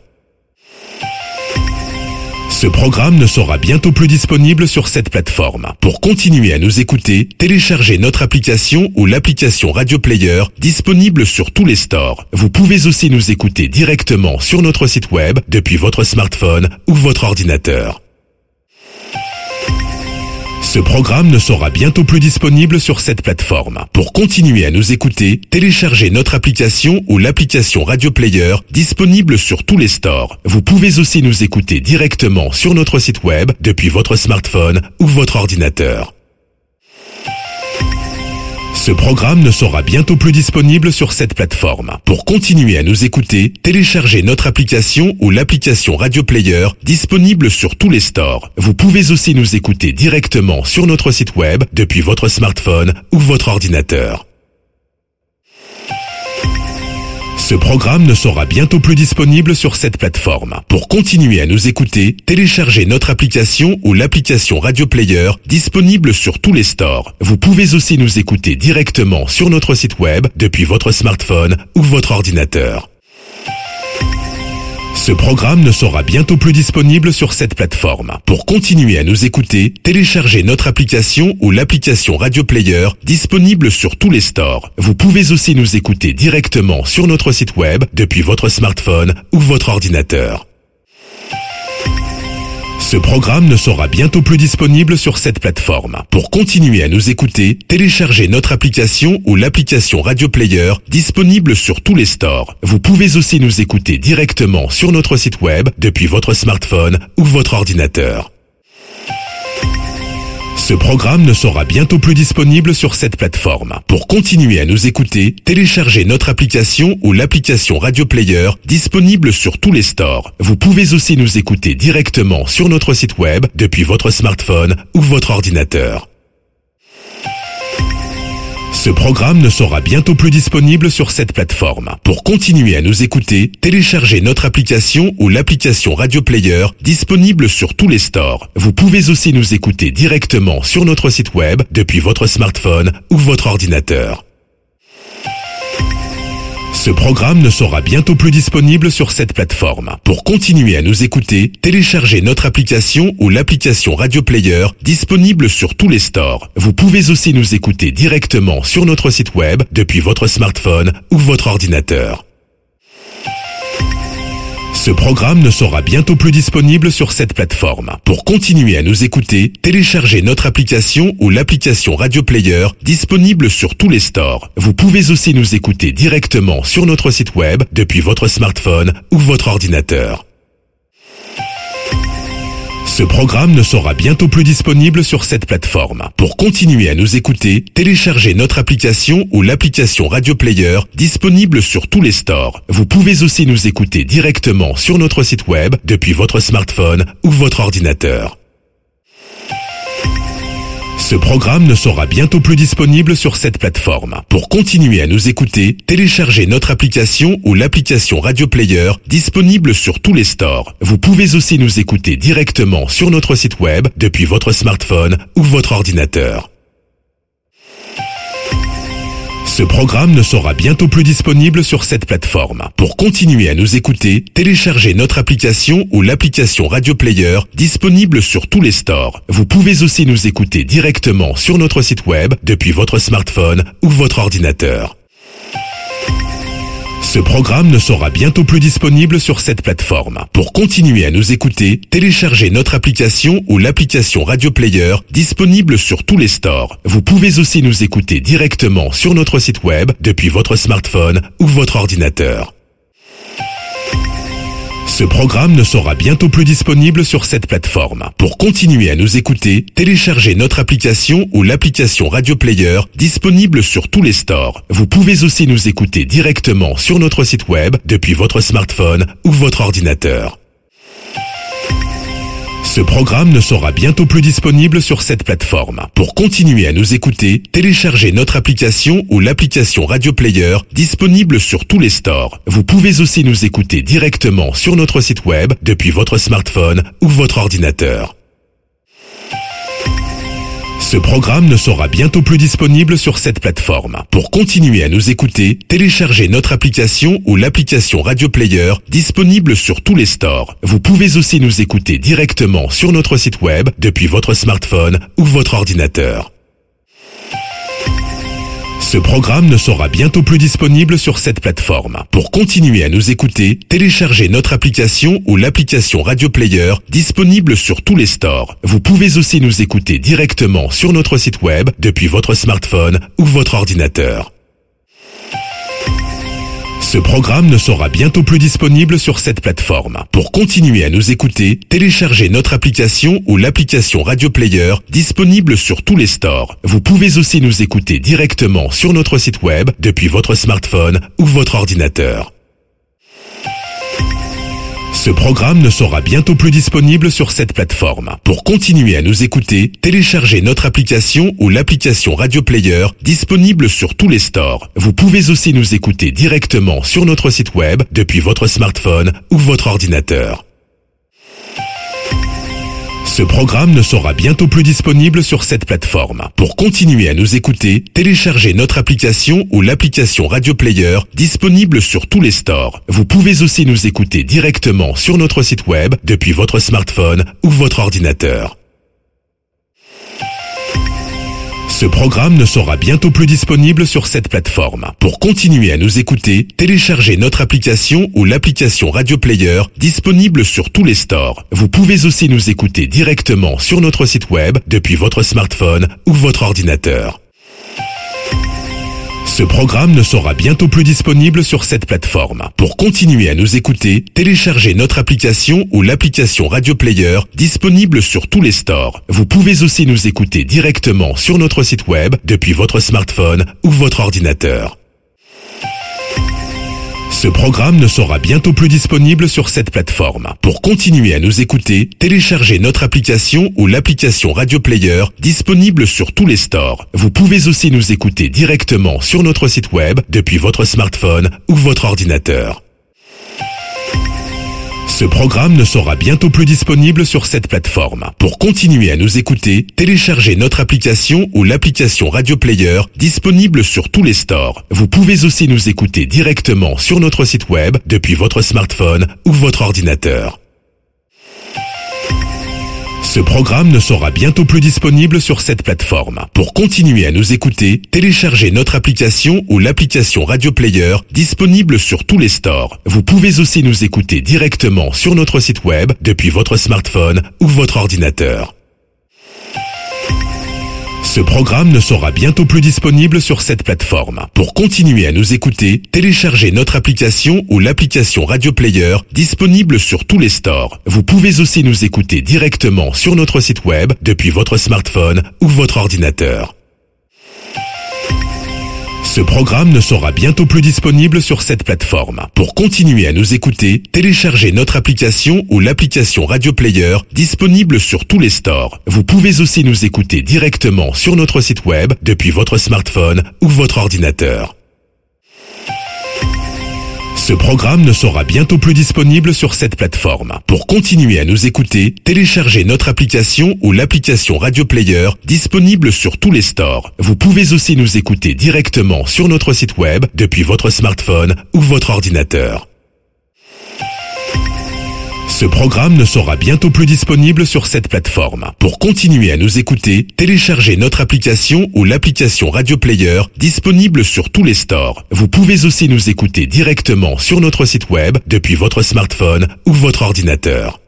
Ce programme ne sera bientôt plus disponible sur cette plateforme. Pour continuer à nous écouter, téléchargez notre application ou l'application Radio Player disponible sur tous les stores. Vous pouvez aussi nous écouter directement sur notre site web depuis votre smartphone ou votre ordinateur. Ce programme ne sera bientôt plus disponible sur cette plateforme. Pour continuer à nous écouter, téléchargez notre application ou l'application Radio Player disponible sur tous les stores. Vous pouvez aussi nous écouter directement sur notre site web depuis votre smartphone ou votre ordinateur. Ce programme ne sera bientôt plus disponible sur cette plateforme. Pour continuer à nous écouter, téléchargez notre application ou l'application Radio Player disponible sur tous les stores. Vous pouvez aussi nous écouter directement sur notre site web depuis votre smartphone ou votre ordinateur. Ce programme ne sera bientôt plus disponible sur cette plateforme. Pour continuer à nous écouter, téléchargez notre application ou l'application Radio Player disponible sur tous les stores. Vous pouvez aussi nous écouter directement sur notre site web depuis votre smartphone ou votre ordinateur. Ce programme ne sera bientôt plus disponible sur cette plateforme. Pour continuer à nous écouter, téléchargez notre application ou l'application Radio Player disponible sur tous les stores. Vous pouvez aussi nous écouter directement sur notre site web depuis votre smartphone ou votre ordinateur. Ce programme ne sera bientôt plus disponible sur cette plateforme. Pour continuer à nous écouter, téléchargez notre application ou l'application Radio Player disponible sur tous les stores. Vous pouvez aussi nous écouter directement sur notre site web depuis votre smartphone ou votre ordinateur. Ce programme ne sera bientôt plus disponible sur cette plateforme. Pour continuer à nous écouter, téléchargez notre application ou l'application Radio Player disponible sur tous les stores. Vous pouvez aussi nous écouter directement sur notre site web depuis votre smartphone ou votre ordinateur. Ce programme ne sera bientôt plus disponible sur cette plateforme. Pour continuer à nous écouter, téléchargez notre application ou l'application Radio Player disponible sur tous les stores. Vous pouvez aussi nous écouter directement sur notre site web depuis votre smartphone ou votre ordinateur. Ce programme ne sera bientôt plus disponible sur cette plateforme. Pour continuer à nous écouter, téléchargez notre application ou l'application Radio Player disponible sur tous les stores. Vous pouvez aussi nous écouter directement sur notre site web depuis votre smartphone ou votre ordinateur. Ce programme ne sera bientôt plus disponible sur cette plateforme. Pour continuer à nous écouter, téléchargez notre application ou l'application Radio Player disponible sur tous les stores. Vous pouvez aussi nous écouter directement sur notre site web depuis votre smartphone ou votre ordinateur. Ce programme ne sera bientôt plus disponible sur cette plateforme. Pour continuer à nous écouter, téléchargez notre application ou l'application Radio Player disponible sur tous les stores. Vous pouvez aussi nous écouter directement sur notre site web depuis votre smartphone ou votre ordinateur. Ce programme ne sera bientôt plus disponible sur cette plateforme. Pour continuer à nous écouter, téléchargez notre application ou l'application Radio Player disponible sur tous les stores. Vous pouvez aussi nous écouter directement sur notre site web depuis votre smartphone ou votre ordinateur. Ce programme ne sera bientôt plus disponible sur cette plateforme. Pour continuer à nous écouter, téléchargez notre application ou l'application Radio Player disponible sur tous les stores. Vous pouvez aussi nous écouter directement sur notre site web depuis votre smartphone ou votre ordinateur. Ce programme ne sera bientôt plus disponible sur cette plateforme. Pour continuer à nous écouter, téléchargez notre application ou l'application Radio Player disponible sur tous les stores. Vous pouvez aussi nous écouter directement sur notre site web depuis votre smartphone ou votre ordinateur. Ce programme ne sera bientôt plus disponible sur cette plateforme. Pour continuer à nous écouter, téléchargez notre application ou l'application Radio Player disponible sur tous les stores. Vous pouvez aussi nous écouter directement sur notre site web depuis votre smartphone ou votre ordinateur. Ce programme ne sera bientôt plus disponible sur cette plateforme. Pour continuer à nous écouter, téléchargez notre application ou l'application Radio Player disponible sur tous les stores. Vous pouvez aussi nous écouter directement sur notre site web depuis votre smartphone ou votre ordinateur. Ce programme ne sera bientôt plus disponible sur cette plateforme. Pour continuer à nous écouter, téléchargez notre application ou l'application Radio Player disponible sur tous les stores. Vous pouvez aussi nous écouter directement sur notre site web depuis votre smartphone ou votre ordinateur. Ce programme ne sera bientôt plus disponible sur cette plateforme. Pour continuer à nous écouter, téléchargez notre application ou l'application Radio Player disponible sur tous les stores. Vous pouvez aussi nous écouter directement sur notre site web depuis votre smartphone ou votre ordinateur. Ce programme ne sera bientôt plus disponible sur cette plateforme. Pour continuer à nous écouter, téléchargez notre application ou l'application Radio Player disponible sur tous les stores. Vous pouvez aussi nous écouter directement sur notre site web depuis votre smartphone ou votre ordinateur. Ce programme ne sera bientôt plus disponible sur cette plateforme. Pour continuer à nous écouter, téléchargez notre application ou l'application Radio Player disponible sur tous les stores. Vous pouvez aussi nous écouter directement sur notre site web depuis votre smartphone ou votre ordinateur. Ce programme ne sera bientôt plus disponible sur cette plateforme. Pour continuer à nous écouter, téléchargez notre application ou l'application Radio Player disponible sur tous les stores. Vous pouvez aussi nous écouter directement sur notre site web depuis votre smartphone ou votre ordinateur. Ce programme ne sera bientôt plus disponible sur cette plateforme. Pour continuer à nous écouter, téléchargez notre application ou l'application Radio Player disponible sur tous les stores. Vous pouvez aussi nous écouter directement sur notre site web depuis votre smartphone ou votre ordinateur. Ce programme ne sera bientôt plus disponible sur cette plateforme. Pour continuer à nous écouter, téléchargez notre application ou l'application Radio Player disponible sur tous les stores. Vous pouvez aussi nous écouter directement sur notre site web depuis votre smartphone ou votre ordinateur. Ce programme ne sera bientôt plus disponible sur cette plateforme. Pour continuer à nous écouter, téléchargez notre application ou l'application Radio Player disponible sur tous les stores. Vous pouvez aussi nous écouter directement sur notre site web depuis votre smartphone ou votre ordinateur. Ce programme ne sera bientôt plus disponible sur cette plateforme. Pour continuer à nous écouter, téléchargez notre application ou l'application Radio Player disponible sur tous les stores. Vous pouvez aussi nous écouter directement sur notre site web depuis votre smartphone ou votre ordinateur. Ce programme ne sera bientôt plus disponible sur cette plateforme. Pour continuer à nous écouter, téléchargez notre application ou l'application Radio Player disponible sur tous les stores. Vous pouvez aussi nous écouter directement sur notre site web depuis votre smartphone ou votre ordinateur. Ce programme ne sera bientôt plus disponible sur cette plateforme. Pour continuer à nous écouter, téléchargez notre application ou l'application Radio Player disponible sur tous les stores. Vous pouvez aussi nous écouter directement sur notre site web depuis votre smartphone ou votre ordinateur. Ce programme ne sera bientôt plus disponible sur cette plateforme. Pour continuer à nous écouter, téléchargez notre application ou l'application Radio Player disponible sur tous les stores. Vous pouvez aussi nous écouter directement sur notre site web depuis votre smartphone ou votre ordinateur. Ce programme ne sera bientôt plus disponible sur cette plateforme. Pour continuer à nous écouter, téléchargez notre application ou l'application Radio Player disponible sur tous les stores. Vous pouvez aussi nous écouter directement sur notre site web depuis votre smartphone ou votre ordinateur. Ce programme ne sera bientôt plus disponible sur cette plateforme. Pour continuer à nous écouter, téléchargez notre application ou l'application Radio Player disponible sur tous les stores. Vous pouvez aussi nous écouter directement sur notre site web depuis votre smartphone ou votre ordinateur.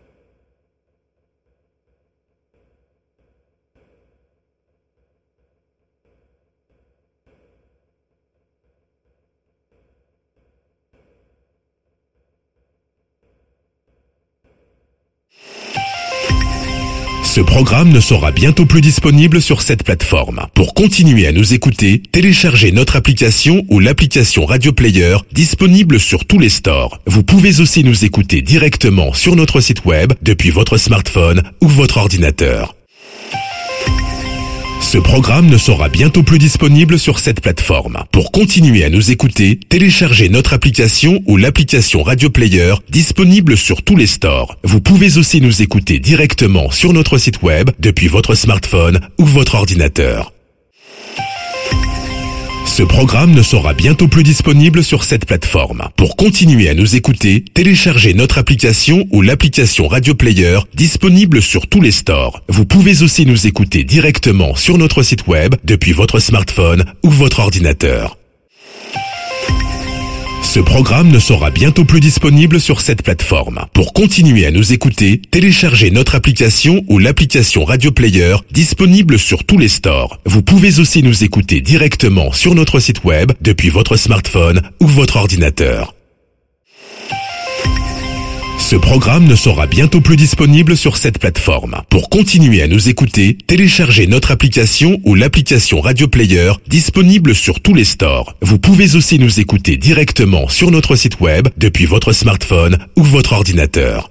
Ce programme ne sera bientôt plus disponible sur cette plateforme. Pour continuer à nous écouter, téléchargez notre application ou l'application Radio Player disponible sur tous les stores. Vous pouvez aussi nous écouter directement sur notre site web depuis votre smartphone ou votre ordinateur. Ce programme ne sera bientôt plus disponible sur cette plateforme. Pour continuer à nous écouter, téléchargez notre application ou l'application Radio Player disponible sur tous les stores. Vous pouvez aussi nous écouter directement sur notre site web depuis votre smartphone ou votre ordinateur. Ce programme ne sera bientôt plus disponible sur cette plateforme. Pour continuer à nous écouter, téléchargez notre application ou l'application Radio Player disponible sur tous les stores. Vous pouvez aussi nous écouter directement sur notre site web depuis votre smartphone ou votre ordinateur. Ce programme ne sera bientôt plus disponible sur cette plateforme. Pour continuer à nous écouter, téléchargez notre application ou l'application Radio Player disponible sur tous les stores. Vous pouvez aussi nous écouter directement sur notre site web depuis votre smartphone ou votre ordinateur. Ce programme ne sera bientôt plus disponible sur cette plateforme. Pour continuer à nous écouter, téléchargez notre application ou l'application Radio Player disponible sur tous les stores. Vous pouvez aussi nous écouter directement sur notre site web depuis votre smartphone ou votre ordinateur.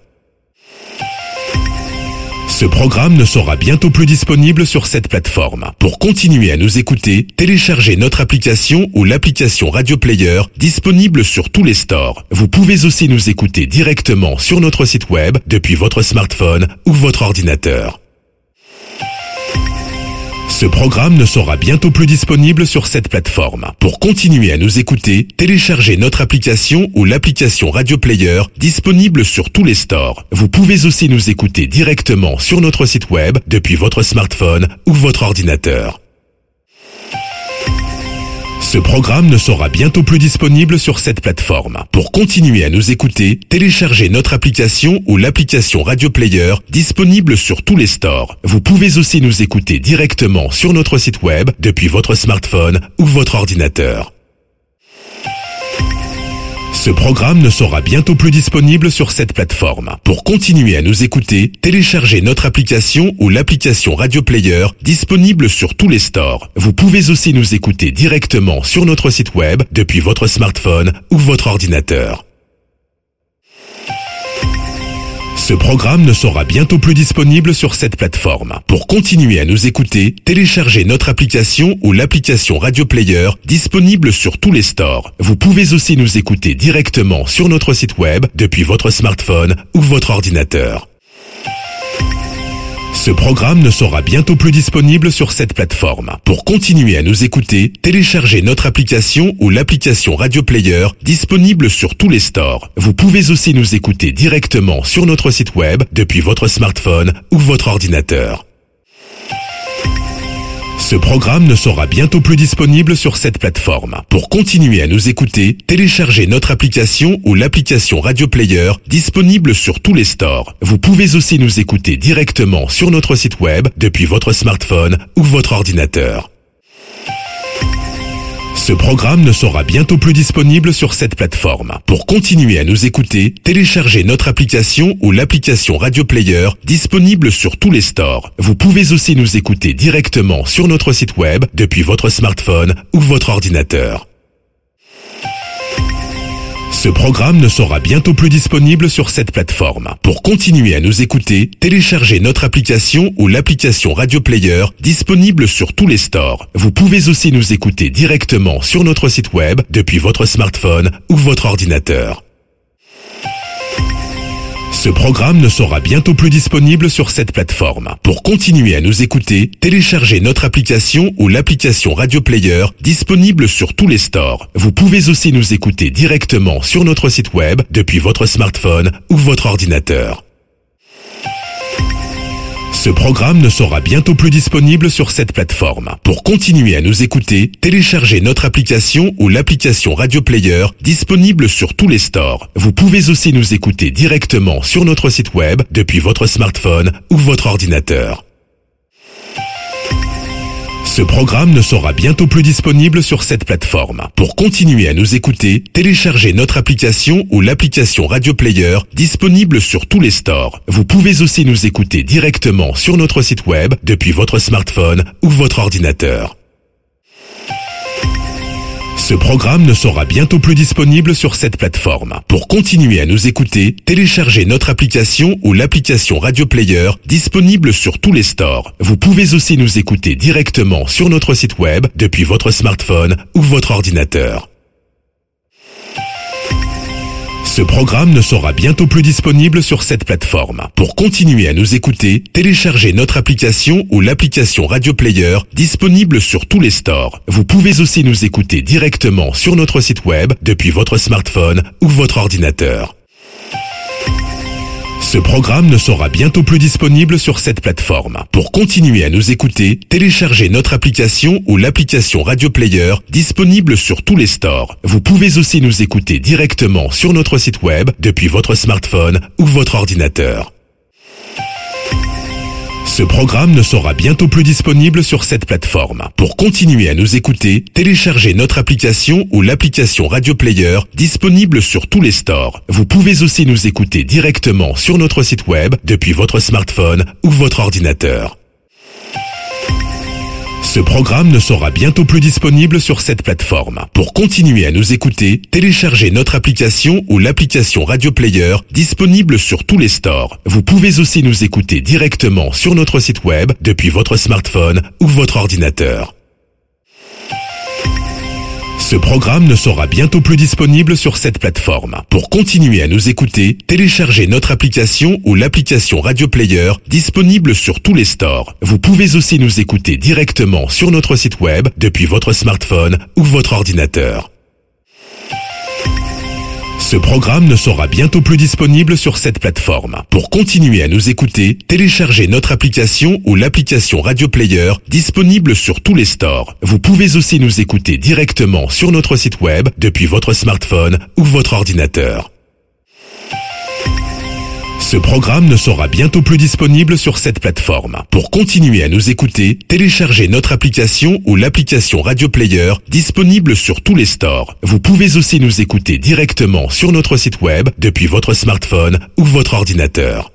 Ce programme ne sera bientôt plus disponible sur cette plateforme. Pour continuer à nous écouter, téléchargez notre application ou l'application Radio Player disponible sur tous les stores. Vous pouvez aussi nous écouter directement sur notre site web depuis votre smartphone ou votre ordinateur. Ce programme ne sera bientôt plus disponible sur cette plateforme. Pour continuer à nous écouter, téléchargez notre application ou l'application Radio Player disponible sur tous les stores. Vous pouvez aussi nous écouter directement sur notre site web depuis votre smartphone ou votre ordinateur. Ce programme ne sera bientôt plus disponible sur cette plateforme. Pour continuer à nous écouter, téléchargez notre application ou l'application Radio Player disponible sur tous les stores. Vous pouvez aussi nous écouter directement sur notre site web depuis votre smartphone ou votre ordinateur. Ce programme ne sera bientôt plus disponible sur cette plateforme. Pour continuer à nous écouter, téléchargez notre application ou l'application Radio Player disponible sur tous les stores. Vous pouvez aussi nous écouter directement sur notre site web depuis votre smartphone ou votre ordinateur. Ce programme ne sera bientôt plus disponible sur cette plateforme. Pour continuer à nous écouter, téléchargez notre application ou l'application Radio Player disponible sur tous les stores. Vous pouvez aussi nous écouter directement sur notre site web depuis votre smartphone ou votre ordinateur. Ce programme ne sera bientôt plus disponible sur cette plateforme. Pour continuer à nous écouter, téléchargez notre application ou l'application Radio Player disponible sur tous les stores. Vous pouvez aussi nous écouter directement sur notre site web depuis votre smartphone ou votre ordinateur. Ce programme ne sera bientôt plus disponible sur cette plateforme. Pour continuer à nous écouter, téléchargez notre application ou l'application Radio Player disponible sur tous les stores. Vous pouvez aussi nous écouter directement sur notre site web depuis votre smartphone ou votre ordinateur. Ce programme ne sera bientôt plus disponible sur cette plateforme. Pour continuer à nous écouter, téléchargez notre application ou l'application Radio Player disponible sur tous les stores. Vous pouvez aussi nous écouter directement sur notre site web depuis votre smartphone ou votre ordinateur. Ce programme ne sera bientôt plus disponible sur cette plateforme. Pour continuer à nous écouter, téléchargez notre application ou l'application Radio Player disponible sur tous les stores. Vous pouvez aussi nous écouter directement sur notre site web depuis votre smartphone ou votre ordinateur. Ce programme ne sera bientôt plus disponible sur cette plateforme. Pour continuer à nous écouter, téléchargez notre application ou l'application Radio Player disponible sur tous les stores. Vous pouvez aussi nous écouter directement sur notre site web depuis votre smartphone ou votre ordinateur. Ce programme ne sera bientôt plus disponible sur cette plateforme. Pour continuer à nous écouter, téléchargez notre application ou l'application Radio Player disponible sur tous les stores. Vous pouvez aussi nous écouter directement sur notre site web depuis votre smartphone ou votre ordinateur. Ce programme ne sera bientôt plus disponible sur cette plateforme. Pour continuer à nous écouter, téléchargez notre application ou l'application Radio Player disponible sur tous les stores. Vous pouvez aussi nous écouter directement sur notre site web depuis votre smartphone ou votre ordinateur. Ce programme ne sera bientôt plus disponible sur cette plateforme. Pour continuer à nous écouter, téléchargez notre application ou l'application Radio Player disponible sur tous les stores. Vous pouvez aussi nous écouter directement sur notre site web depuis votre smartphone ou votre ordinateur. Ce programme ne sera bientôt plus disponible sur cette plateforme. Pour continuer à nous écouter, téléchargez notre application ou l'application Radio Player disponible sur tous les stores. Vous pouvez aussi nous écouter directement sur notre site web depuis votre smartphone ou votre ordinateur. Ce programme ne sera bientôt plus disponible sur cette plateforme. Pour continuer à nous écouter, téléchargez notre application ou l'application Radio Player disponible sur tous les stores. Vous pouvez aussi nous écouter directement sur notre site web depuis votre smartphone ou votre ordinateur. Ce programme ne sera bientôt plus disponible sur cette plateforme. Pour continuer à nous écouter, téléchargez notre application ou l'application Radio Player disponible sur tous les stores. Vous pouvez aussi nous écouter directement sur notre site web depuis votre smartphone ou votre ordinateur. Ce programme ne sera bientôt plus disponible sur cette plateforme. Pour continuer à nous écouter, téléchargez notre application ou l'application Radio Player disponible sur tous les stores. Vous pouvez aussi nous écouter directement sur notre site web depuis votre smartphone ou votre ordinateur. Ce programme ne sera bientôt plus disponible sur cette plateforme. Pour continuer à nous écouter, téléchargez notre application ou l'application Radio Player disponible sur tous les stores. Vous pouvez aussi nous écouter directement sur notre site web depuis votre smartphone ou votre ordinateur. Ce programme ne sera bientôt plus disponible sur cette plateforme. Pour continuer à nous écouter, téléchargez notre application ou l'application Radio Player disponible sur tous les stores. Vous pouvez aussi nous écouter directement sur notre site web depuis votre smartphone ou votre ordinateur. Ce programme ne sera bientôt plus disponible sur cette plateforme. Pour continuer à nous écouter, téléchargez notre application ou l'application Radio Player disponible sur tous les stores. Vous pouvez aussi nous écouter directement sur notre site web depuis votre smartphone ou votre ordinateur.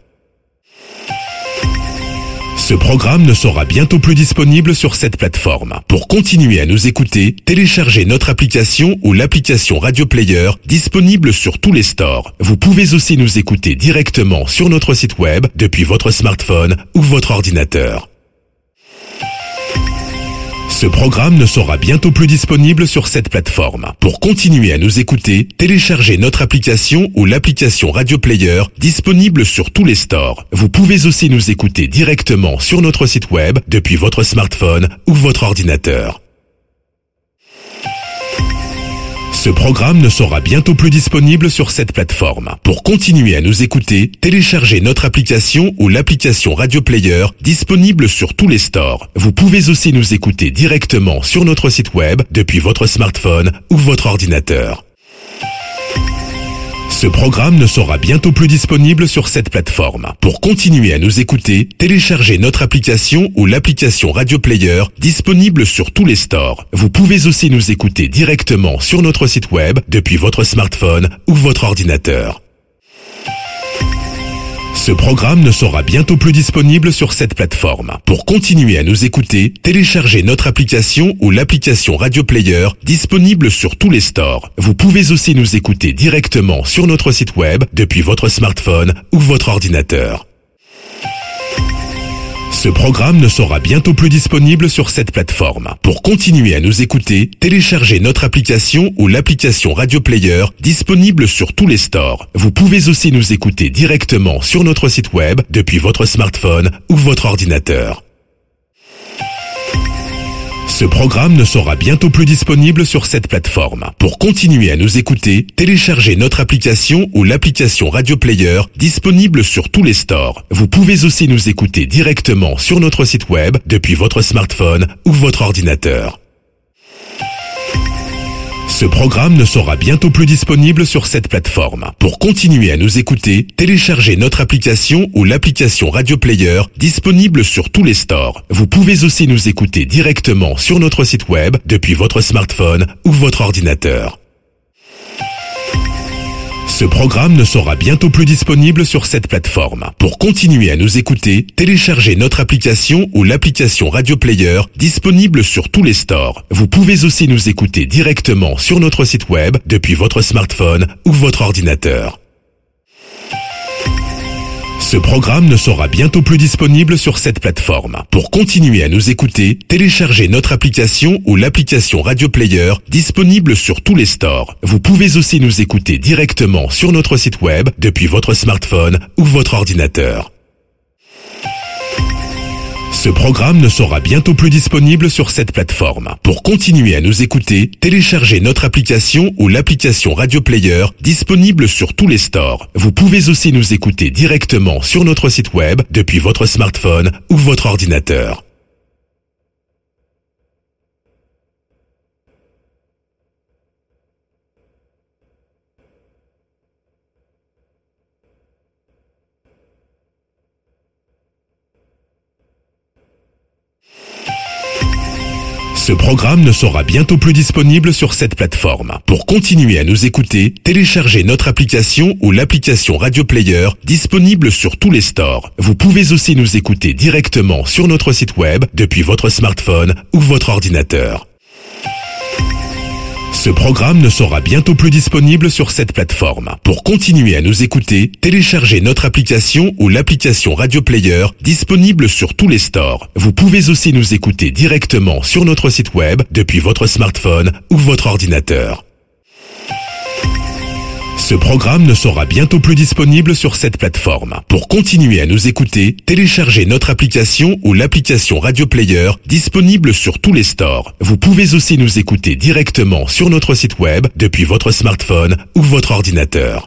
Ce programme ne sera bientôt plus disponible sur cette plateforme. Pour continuer à nous écouter, téléchargez notre application ou l'application Radio Player disponible sur tous les stores. Vous pouvez aussi nous écouter directement sur notre site web depuis votre smartphone ou votre ordinateur. Ce programme ne sera bientôt plus disponible sur cette plateforme. Pour continuer à nous écouter, téléchargez notre application ou l'application Radio Player disponible sur tous les stores. Vous pouvez aussi nous écouter directement sur notre site web depuis votre smartphone ou votre ordinateur. Ce programme ne sera bientôt plus disponible sur cette plateforme. Pour continuer à nous écouter, téléchargez notre application ou l'application Radio Player disponible sur tous les stores. Vous pouvez aussi nous écouter directement sur notre site web depuis votre smartphone ou votre ordinateur. Ce programme ne sera bientôt plus disponible sur cette plateforme. Pour continuer à nous écouter, téléchargez notre application ou l'application Radio Player disponible sur tous les stores. Vous pouvez aussi nous écouter directement sur notre site web depuis votre smartphone ou votre ordinateur. Ce programme ne sera bientôt plus disponible sur cette plateforme. Pour continuer à nous écouter, téléchargez notre application ou l'application Radio Player disponible sur tous les stores. Vous pouvez aussi nous écouter directement sur notre site web depuis votre smartphone ou votre ordinateur. Ce programme ne sera bientôt plus disponible sur cette plateforme. Pour continuer à nous écouter, téléchargez notre application ou l'application Radio Player disponible sur tous les stores. Vous pouvez aussi nous écouter directement sur notre site web depuis votre smartphone ou votre ordinateur. Ce programme ne sera bientôt plus disponible sur cette plateforme. Pour continuer à nous écouter, téléchargez notre application ou l'application Radio Player disponible sur tous les stores. Vous pouvez aussi nous écouter directement sur notre site web depuis votre smartphone ou votre ordinateur. Ce programme ne sera bientôt plus disponible sur cette plateforme. Pour continuer à nous écouter, téléchargez notre application ou l'application Radio Player disponible sur tous les stores. Vous pouvez aussi nous écouter directement sur notre site web depuis votre smartphone ou votre ordinateur. Ce programme ne sera bientôt plus disponible sur cette plateforme. Pour continuer à nous écouter, téléchargez notre application ou l'application Radio Player disponible sur tous les stores. Vous pouvez aussi nous écouter directement sur notre site web depuis votre smartphone ou votre ordinateur. Ce programme ne sera bientôt plus disponible sur cette plateforme. Pour continuer à nous écouter, téléchargez notre application ou l'application Radio Player disponible sur tous les stores. Vous pouvez aussi nous écouter directement sur notre site web depuis votre smartphone ou votre ordinateur. Ce programme ne sera bientôt plus disponible sur cette plateforme. Pour continuer à nous écouter, téléchargez notre application ou l'application Radio Player disponible sur tous les stores. Vous pouvez aussi nous écouter directement sur notre site web depuis votre smartphone ou votre ordinateur. Ce programme ne sera bientôt plus disponible sur cette plateforme. Pour continuer à nous écouter, téléchargez notre application ou l'application Radio Player disponible sur tous les stores. Vous pouvez aussi nous écouter directement sur notre site web depuis votre smartphone ou votre ordinateur. Ce programme ne sera bientôt plus disponible sur cette plateforme. Pour continuer à nous écouter, téléchargez notre application ou l'application Radio Player disponible sur tous les stores. Vous pouvez aussi nous écouter directement sur notre site web depuis votre smartphone ou votre ordinateur. Ce programme ne sera bientôt plus disponible sur cette plateforme. Pour continuer à nous écouter, téléchargez notre application ou l'application Radio Player disponible sur tous les stores. Vous pouvez aussi nous écouter directement sur notre site web depuis votre smartphone ou votre ordinateur.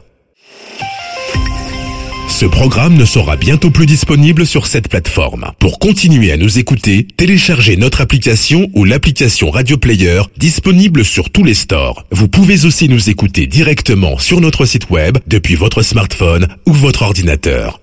Ce programme ne sera bientôt plus disponible sur cette plateforme. Pour continuer à nous écouter, téléchargez notre application ou l'application Radio Player disponible sur tous les stores. Vous pouvez aussi nous écouter directement sur notre site web depuis votre smartphone ou votre ordinateur.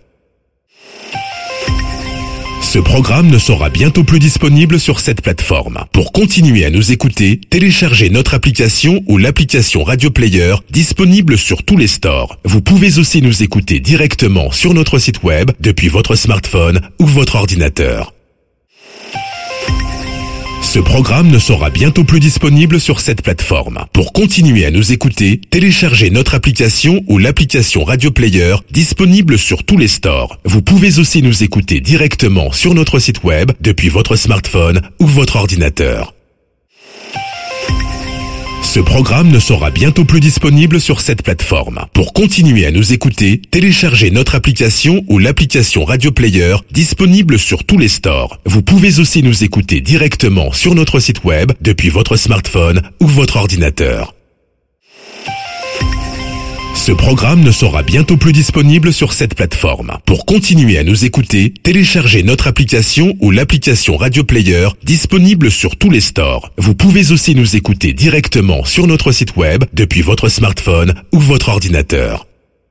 Ce programme ne sera bientôt plus disponible sur cette plateforme. Pour continuer à nous écouter, téléchargez notre application ou l'application Radio Player disponible sur tous les stores. Vous pouvez aussi nous écouter directement sur notre site web depuis votre smartphone ou votre ordinateur. Ce programme ne sera bientôt plus disponible sur cette plateforme. Pour continuer à nous écouter, téléchargez notre application ou l'application Radio Player disponible sur tous les stores. Vous pouvez aussi nous écouter directement sur notre site web depuis votre smartphone ou votre ordinateur. Ce programme ne sera bientôt plus disponible sur cette plateforme. Pour continuer à nous écouter, téléchargez notre application ou l'application Radio Player disponible sur tous les stores. Vous pouvez aussi nous écouter directement sur notre site web depuis votre smartphone ou votre ordinateur. Ce programme ne sera bientôt plus disponible sur cette plateforme. Pour continuer à nous écouter, téléchargez notre application ou l'application Radio Player disponible sur tous les stores. Vous pouvez aussi nous écouter directement sur notre site web depuis votre smartphone ou votre ordinateur.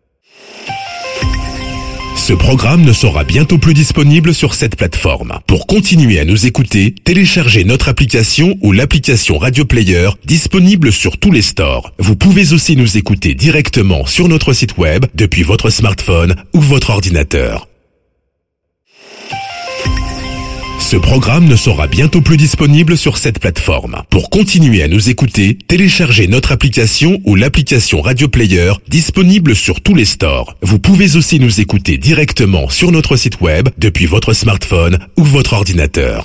Ce programme ne sera bientôt plus disponible sur cette plateforme. Pour continuer à nous écouter, téléchargez notre application ou l'application Radio Player disponible sur tous les stores. Vous pouvez aussi nous écouter directement sur notre site web depuis votre smartphone ou votre ordinateur. Ce programme ne sera bientôt plus disponible sur cette plateforme. Pour continuer à nous écouter, téléchargez notre application ou l'application Radio Player disponible sur tous les stores. Vous pouvez aussi nous écouter directement sur notre site web depuis votre smartphone ou votre ordinateur.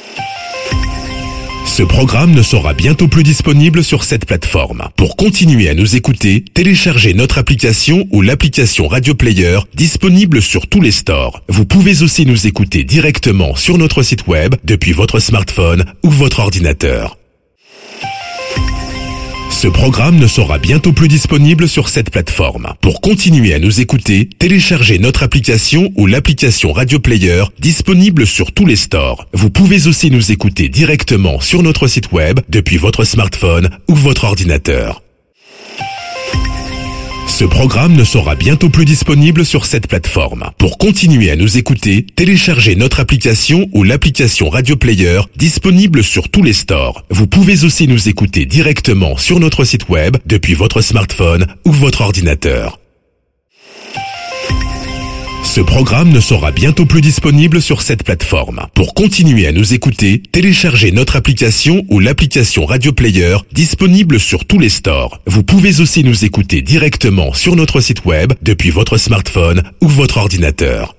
Ce programme ne sera bientôt plus disponible sur cette plateforme. Pour continuer à nous écouter, téléchargez notre application ou l'application Radio Player disponible sur tous les stores. Vous pouvez aussi nous écouter directement sur notre site web depuis votre smartphone ou votre ordinateur. Ce programme ne sera bientôt plus disponible sur cette plateforme. Pour continuer à nous écouter, téléchargez notre application ou l'application Radio Player disponible sur tous les stores. Vous pouvez aussi nous écouter directement sur notre site web depuis votre smartphone ou votre ordinateur. Ce programme ne sera bientôt plus disponible sur cette plateforme. Pour continuer à nous écouter, téléchargez notre application ou l'application Radio Player disponible sur tous les stores. Vous pouvez aussi nous écouter directement sur notre site web depuis votre smartphone ou votre ordinateur. Ce programme ne sera bientôt plus disponible sur cette plateforme. Pour continuer à nous écouter, téléchargez notre application ou l'application Radio Player disponible sur tous les stores. Vous pouvez aussi nous écouter directement sur notre site web depuis votre smartphone ou votre ordinateur.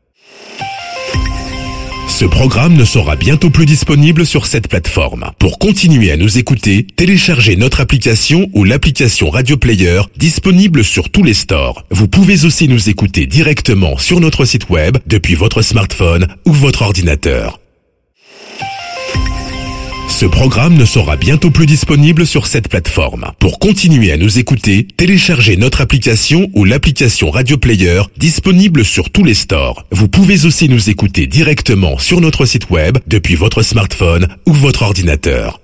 Ce programme ne sera bientôt plus disponible sur cette plateforme. Pour continuer à nous écouter, téléchargez notre application ou l'application Radio Player disponible sur tous les stores. Vous pouvez aussi nous écouter directement sur notre site web depuis votre smartphone ou votre ordinateur. Ce programme ne sera bientôt plus disponible sur cette plateforme. Pour continuer à nous écouter, téléchargez notre application ou l'application Radio Player disponible sur tous les stores. Vous pouvez aussi nous écouter directement sur notre site web depuis votre smartphone ou votre ordinateur.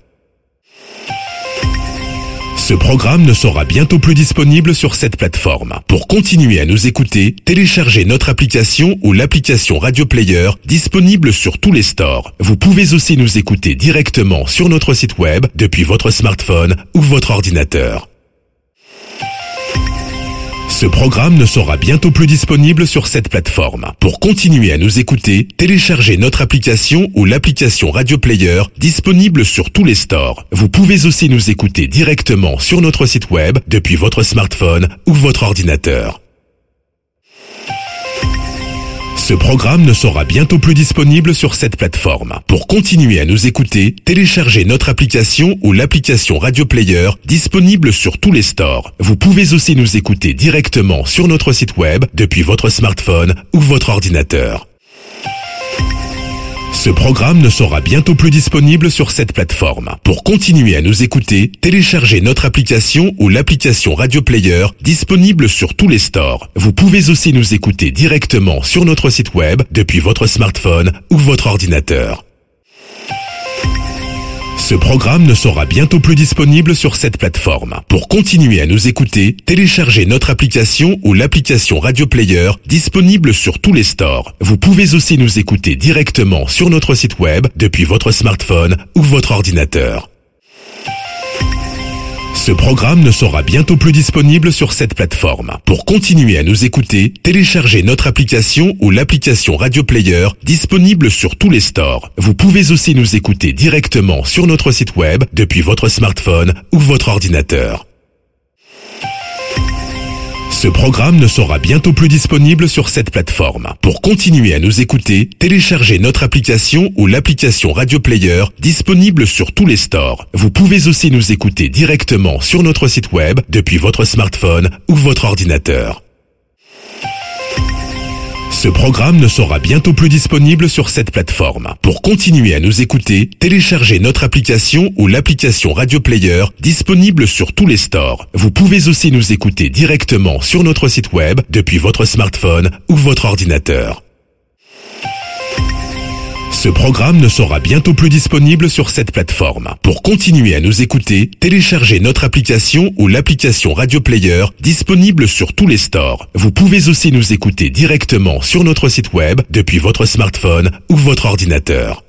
Ce programme ne sera bientôt plus disponible sur cette plateforme. Pour continuer à nous écouter, téléchargez notre application ou l'application Radio Player disponible sur tous les stores. Vous pouvez aussi nous écouter directement sur notre site web depuis votre smartphone ou votre ordinateur. Ce programme ne sera bientôt plus disponible sur cette plateforme. Pour continuer à nous écouter, téléchargez notre application ou l'application Radio Player disponible sur tous les stores. Vous pouvez aussi nous écouter directement sur notre site web depuis votre smartphone ou votre ordinateur. Ce programme ne sera bientôt plus disponible sur cette plateforme. Pour continuer à nous écouter, téléchargez notre application ou l'application Radio Player disponible sur tous les stores. Vous pouvez aussi nous écouter directement sur notre site web depuis votre smartphone ou votre ordinateur. Ce programme ne sera bientôt plus disponible sur cette plateforme. Pour continuer à nous écouter, téléchargez notre application ou l'application Radio Player disponible sur tous les stores. Vous pouvez aussi nous écouter directement sur notre site web depuis votre smartphone ou votre ordinateur. Ce programme ne sera bientôt plus disponible sur cette plateforme. Pour continuer à nous écouter, téléchargez notre application ou l'application Radio Player disponible sur tous les stores. Vous pouvez aussi nous écouter directement sur notre site web depuis votre smartphone ou votre ordinateur. Ce programme ne sera bientôt plus disponible sur cette plateforme. Pour continuer à nous écouter, téléchargez notre application ou l'application Radio Player disponible sur tous les stores. Vous pouvez aussi nous écouter directement sur notre site web depuis votre smartphone ou votre ordinateur. Ce programme ne sera bientôt plus disponible sur cette plateforme. Pour continuer à nous écouter, téléchargez notre application ou l'application Radio Player disponible sur tous les stores. Vous pouvez aussi nous écouter directement sur notre site web depuis votre smartphone ou votre ordinateur. Ce programme ne sera bientôt plus disponible sur cette plateforme. Pour continuer à nous écouter, téléchargez notre application ou l'application Radio Player disponible sur tous les stores. Vous pouvez aussi nous écouter directement sur notre site web depuis votre smartphone ou votre ordinateur. Ce programme ne sera bientôt plus disponible sur cette plateforme. Pour continuer à nous écouter, téléchargez notre application ou l'application Radio Player disponible sur tous les stores. Vous pouvez aussi nous écouter directement sur notre site web depuis votre smartphone ou votre ordinateur.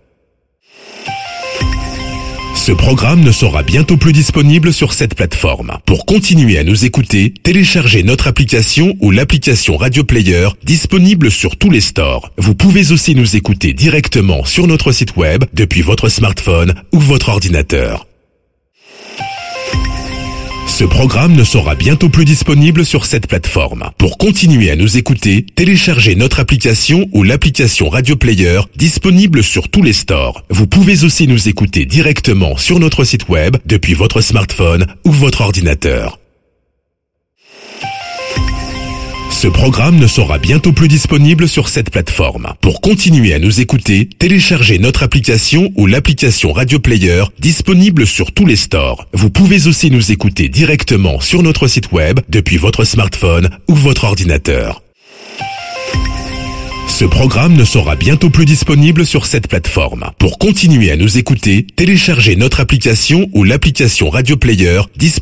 Ce programme ne sera bientôt plus disponible sur cette plateforme. Pour continuer à nous écouter, téléchargez notre application ou l'application Radio Player disponible sur tous les stores. Vous pouvez aussi nous écouter directement sur notre site web depuis votre smartphone ou votre ordinateur. Ce programme ne sera bientôt plus disponible sur cette plateforme. Pour continuer à nous écouter, téléchargez notre application ou l'application Radio Player disponible sur tous les stores. Vous pouvez aussi nous écouter directement sur notre site web depuis votre smartphone ou votre ordinateur. Ce programme ne sera bientôt plus disponible sur cette plateforme. Pour continuer à nous écouter, téléchargez notre application ou l'application Radio Player disponible sur tous les stores. Vous pouvez aussi nous écouter directement sur notre site web depuis votre smartphone ou votre ordinateur. Ce programme ne sera bientôt plus disponible sur cette plateforme. Pour continuer à nous écouter, téléchargez notre application ou l'application Radio Player disponible